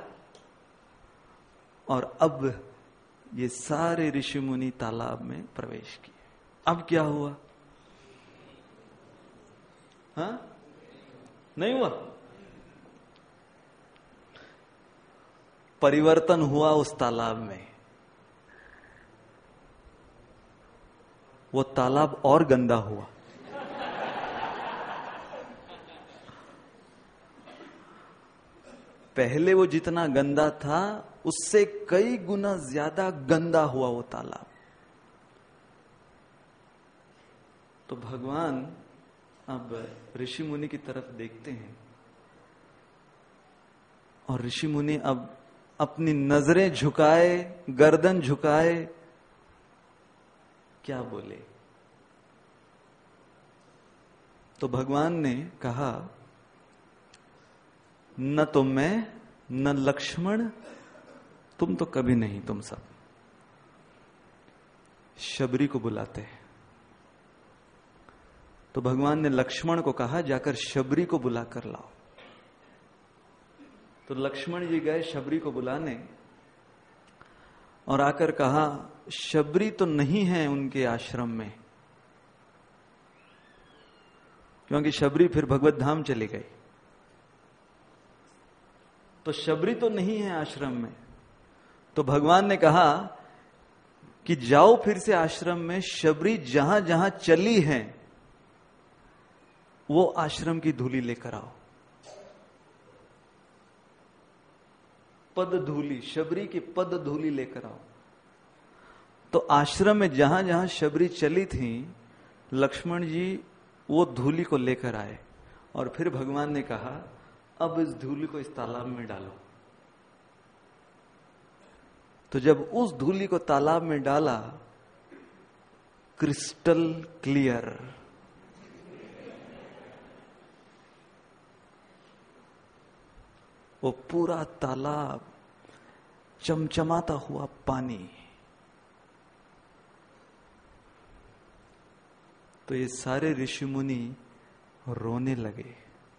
और अब ये सारे ऋषि मुनि तालाब में प्रवेश किए। अब क्या हुआ? हाँ, नहीं हुआ? परिवर्तन हुआ उस तालाब में। वो तालाब और गंदा हुआ। पहले वो जितना गंदा था उससे कई गुना ज्यादा गंदा हुआ वो तालाब। तो भगवान अब ऋषि मुनि की तरफ देखते हैं और ऋषि मुनि अब अपनी नजरें झुकाए, गर्दन झुकाए, क्या बोले? तो भगवान ने कहा न तो मैं न लक्ष्मण, तुम तो कभी नहीं, तुम सब शबरी को बुलाते हैं। तो भगवान ने लक्ष्मण को कहा जाकर शबरी को बुलाकर लाओ। तो लक्ष्मण जी गए शबरी को बुलाने और आकर कहा शबरी तो नहीं है उनके आश्रम में, क्योंकि शबरी फिर भगवत धाम चली गई। तो शबरी तो नहीं है आश्रम में। तो भगवान ने कहा कि जाओ फिर से आश्रम में, शबरी जहां जहां चली है वो आश्रम की धूली लेकर आओ। पद धूली, शबरी की पद धूली लेकर आओ। तो आश्रम में जहां जहां शबरी चली थी लक्ष्मण जी वो धूली को लेकर आए और फिर भगवान ने कहा अब इस धूली को इस तालाब में डालो। तो जब उस धूलि को तालाब में डाला, क्रिस्टल क्लियर, वो पूरा तालाब चमचमाता हुआ पानी। तो ये सारे ऋषि मुनि रोने लगे।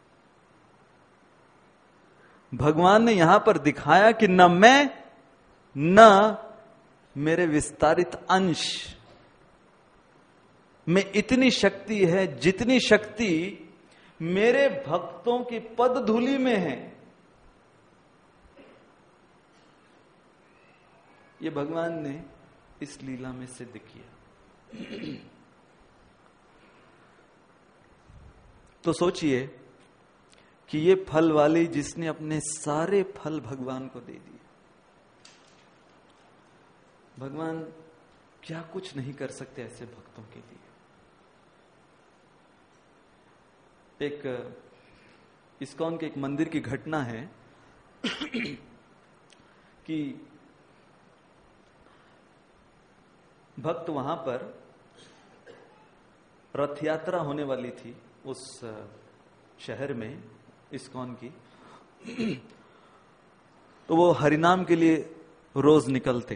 भगवान ने यहां पर दिखाया कि न मैं न मेरे विस्तारित अंश में इतनी शक्ति है जितनी शक्ति मेरे भक्तों की पद धूलि में है। ये भगवान ने इस लीला में सिद्ध किया। तो सोचिए कि ये फल वाली जिसने अपने सारे फल भगवान को दे दिए, भगवान क्या कुछ नहीं कर सकते ऐसे भक्तों के लिए। एक इस्कॉन के एक मंदिर की घटना है कि भक्त वहां पर रथ यात्रा होने वाली थी उस शहर में इस्कॉन की। तो वो हरिनाम के लिए रोज निकलते।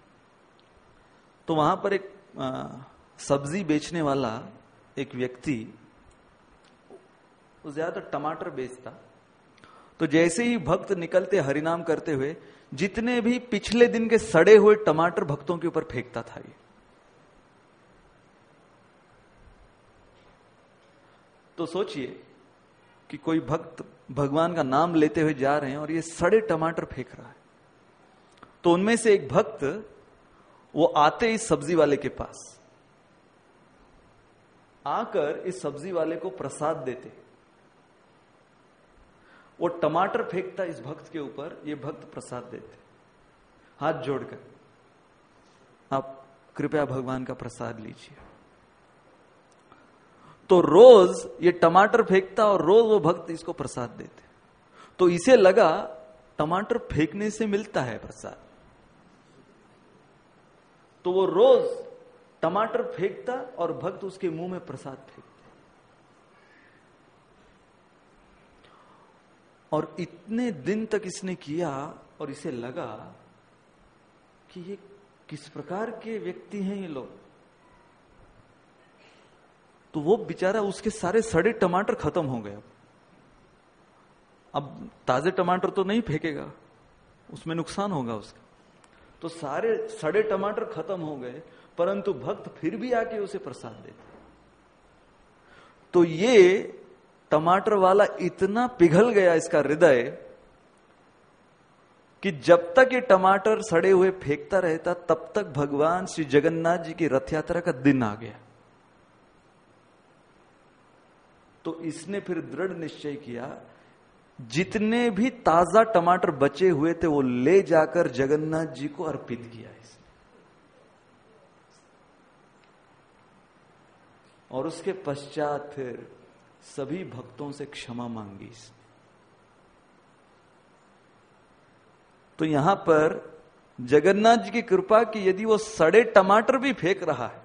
तो वहां पर एक आ, सब्जी बेचने वाला एक व्यक्ति, वो ज्यादातर टमाटर बेचता। तो जैसे ही भक्त निकलते हरिनाम करते हुए, जितने भी पिछले दिन के सड़े हुए टमाटर भक्तों के ऊपर फेंकता था ये। तो सोचिए कि कोई भक्त भगवान का नाम लेते हुए जा रहे हैं और ये सड़े टमाटर फेंक रहा है। तो उनमें से एक भक्त वो आते इस सब्जी वाले के पास आकर इस सब्जी वाले को प्रसाद देते। वो टमाटर फेंकता इस भक्त के ऊपर, ये भक्त प्रसाद देते हाथ जोड़कर, आप कृपया भगवान का प्रसाद लीजिए। तो रोज ये टमाटर फेंकता और रोज वो भक्त इसको प्रसाद देते। तो इसे लगा टमाटर फेंकने से मिलता है प्रसाद। तो वो रोज टमाटर फेंकता और भक्त उसके मुंह में प्रसाद फेंकते। और इतने दिन तक इसने किया और इसे लगा कि ये किस प्रकार के व्यक्ति हैं ये लोग। तो वो बेचारा, उसके सारे सड़े टमाटर खत्म हो गए। अब ताजे टमाटर तो नहीं फेंकेगा, उसमें नुकसान होगा उसका। तो सारे सड़े टमाटर खत्म हो गए, परंतु भक्त फिर भी आके उसे प्रसाद देते। तो ये टमाटर वाला इतना पिघल गया इसका हृदय कि जब तक ये टमाटर सड़े हुए फेंकता रहता, तब तक भगवान श्री जगन्नाथ जी की रथ यात्रा का दिन आ गया। तो इसने फिर दृढ़ निश्चय किया, जितने भी ताजा टमाटर बचे हुए थे वो ले जाकर जगन्नाथ जी को अर्पित किया इसने। और उसके पश्चात फिर सभी भक्तों से क्षमा मांगी इसने। तो यहां पर जगन्नाथ जी की कृपा की, यदि वो सड़े टमाटर भी फेंक रहा है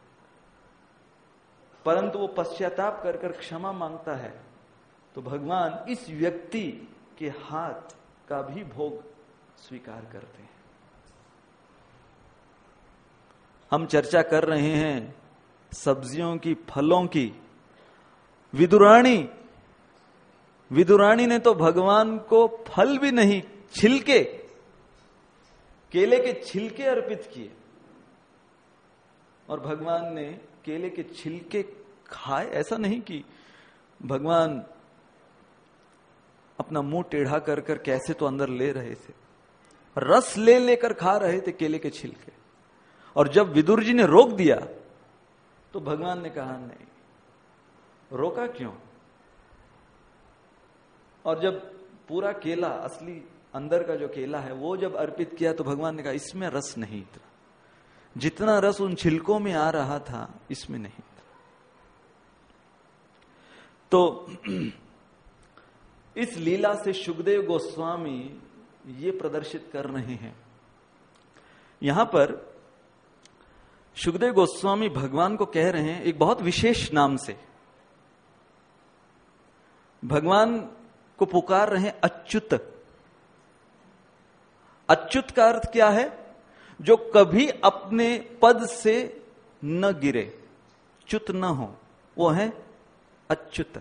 परंतु वो पश्चाताप कर कर क्षमा मांगता है, तो भगवान इस व्यक्ति के हाथ का भी भोग स्वीकार करते हैं। हम चर्चा कर रहे हैं सब्जियों की, फलों की। विदुराणी विदुराणी ने तो भगवान को फल भी नहीं, छिलके, केले के छिलके अर्पित किए और भगवान ने केले के छिलके खाए। ऐसा नहीं कि भगवान अपना मुंह टेढ़ा कर कर कैसे तो अंदर ले रहे थे, रस ले लेकर खा रहे थे केले के छिलके। और जब विदुर जी ने रोक दिया तो भगवान ने कहा नहीं। रोका क्यों? और जब पूरा केला, असली अंदर का जो केला है, वो जब अर्पित किया तो भगवान ने कहा इसमें रस नहीं था, जितना रस उन छिलकों में आ रहा था इसमें नहीं था। तो इस लीला से सुखदेव गोस्वामी ये प्रदर्शित कर रहे हैं यहां पर शुकदेव गोस्वामी भगवान को कह रहे हैं एक बहुत विशेष नाम से। भगवान को पुकार रहे हैं अच्युत। अच्युत का अर्थ क्या है? जो कभी अपने पद से न गिरे, च्युत न हो, वो है अच्युत।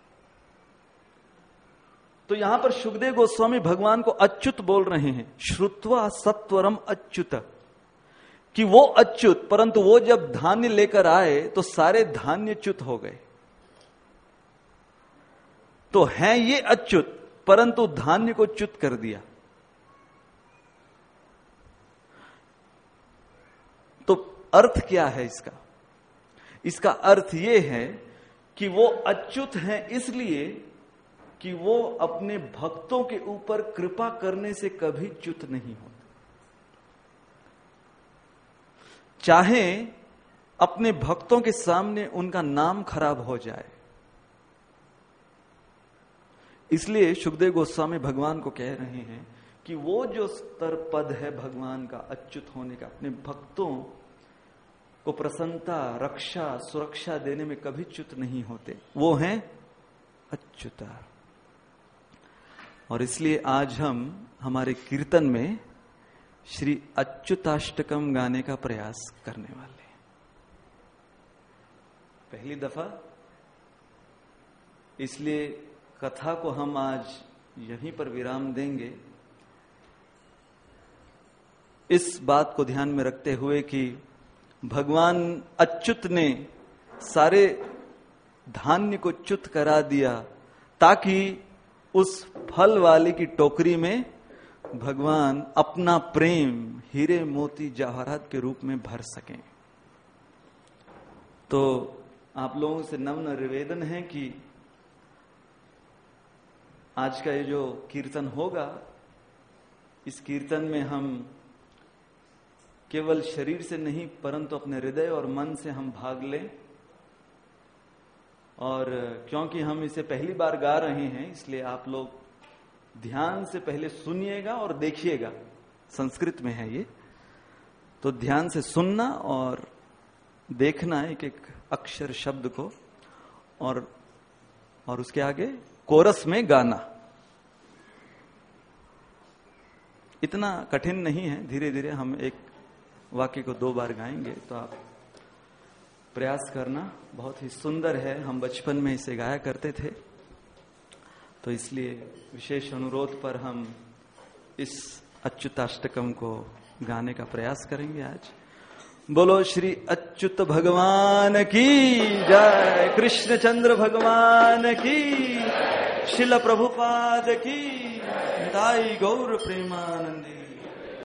तो यहां पर शुकदेव गोस्वामी भगवान को अच्युत बोल रहे हैं। श्रुत्वा सत्वरम अच्युत, कि वो अच्युत, परंतु वो जब धान्य लेकर आए तो सारे धान्य च्युत हो गए। तो हैं ये अच्युत, परंतु धान्य को च्युत कर दिया। तो अर्थ क्या है इसका? इसका अर्थ यह है कि वो अच्युत हैं इसलिए कि वो अपने भक्तों के ऊपर कृपा करने से कभी च्युत नहीं होते। चाहे अपने भक्तों के सामने उनका नाम खराब हो जाए, इसलिए शुकदेव गोस्वामी भगवान को कह रहे हैं कि वो जो स्तर पद है भगवान का अच्युत होने का, अपने भक्तों को प्रसन्नता, रक्षा, सुरक्षा देने में कभी च्युत नहीं होते, वो हैं अच्युता। और इसलिए आज हम हमारे कीर्तन में श्री अच्युताष्टकम गाने का प्रयास करने वाले हैं। पहली दफा, इसलिए कथा को हम आज यहीं पर विराम देंगे, इस बात को ध्यान में रखते हुए कि भगवान अच्युत ने सारे धान्य को च्युत करा दिया ताकि उस फल वाले की टोकरी में भगवान अपना प्रेम हीरे मोती जवाहरात के रूप में भर सकें। तो आप लोगों से नम्र निवेदन है कि आज का ये जो कीर्तन होगा, इस कीर्तन में हम केवल शरीर से नहीं परंतु अपने हृदय और मन से हम भाग लें। और क्योंकि हम इसे पहली बार गा रहे हैं, इसलिए आप लोग ध्यान से पहले सुनिएगा और देखिएगा। संस्कृत में है ये, तो ध्यान से सुनना और देखना एक एक अक्षर शब्द को, और और उसके आगे कोरस में गाना। इतना कठिन नहीं है, धीरे धीरे हम एक वाक्य को दो बार गाएंगे, तो आप प्रयास करना। बहुत ही सुंदर है, हम बचपन में इसे गाया करते थे, तो इसलिए विशेष अनुरोध पर हम इस अच्युताष्टकम को गाने का प्रयास करेंगे आज। बोलो श्री अच्युत भगवान की जय, कृष्ण चंद्र भगवान की, शिल प्रभुपाद की, दाई गौर प्रेमानंदी।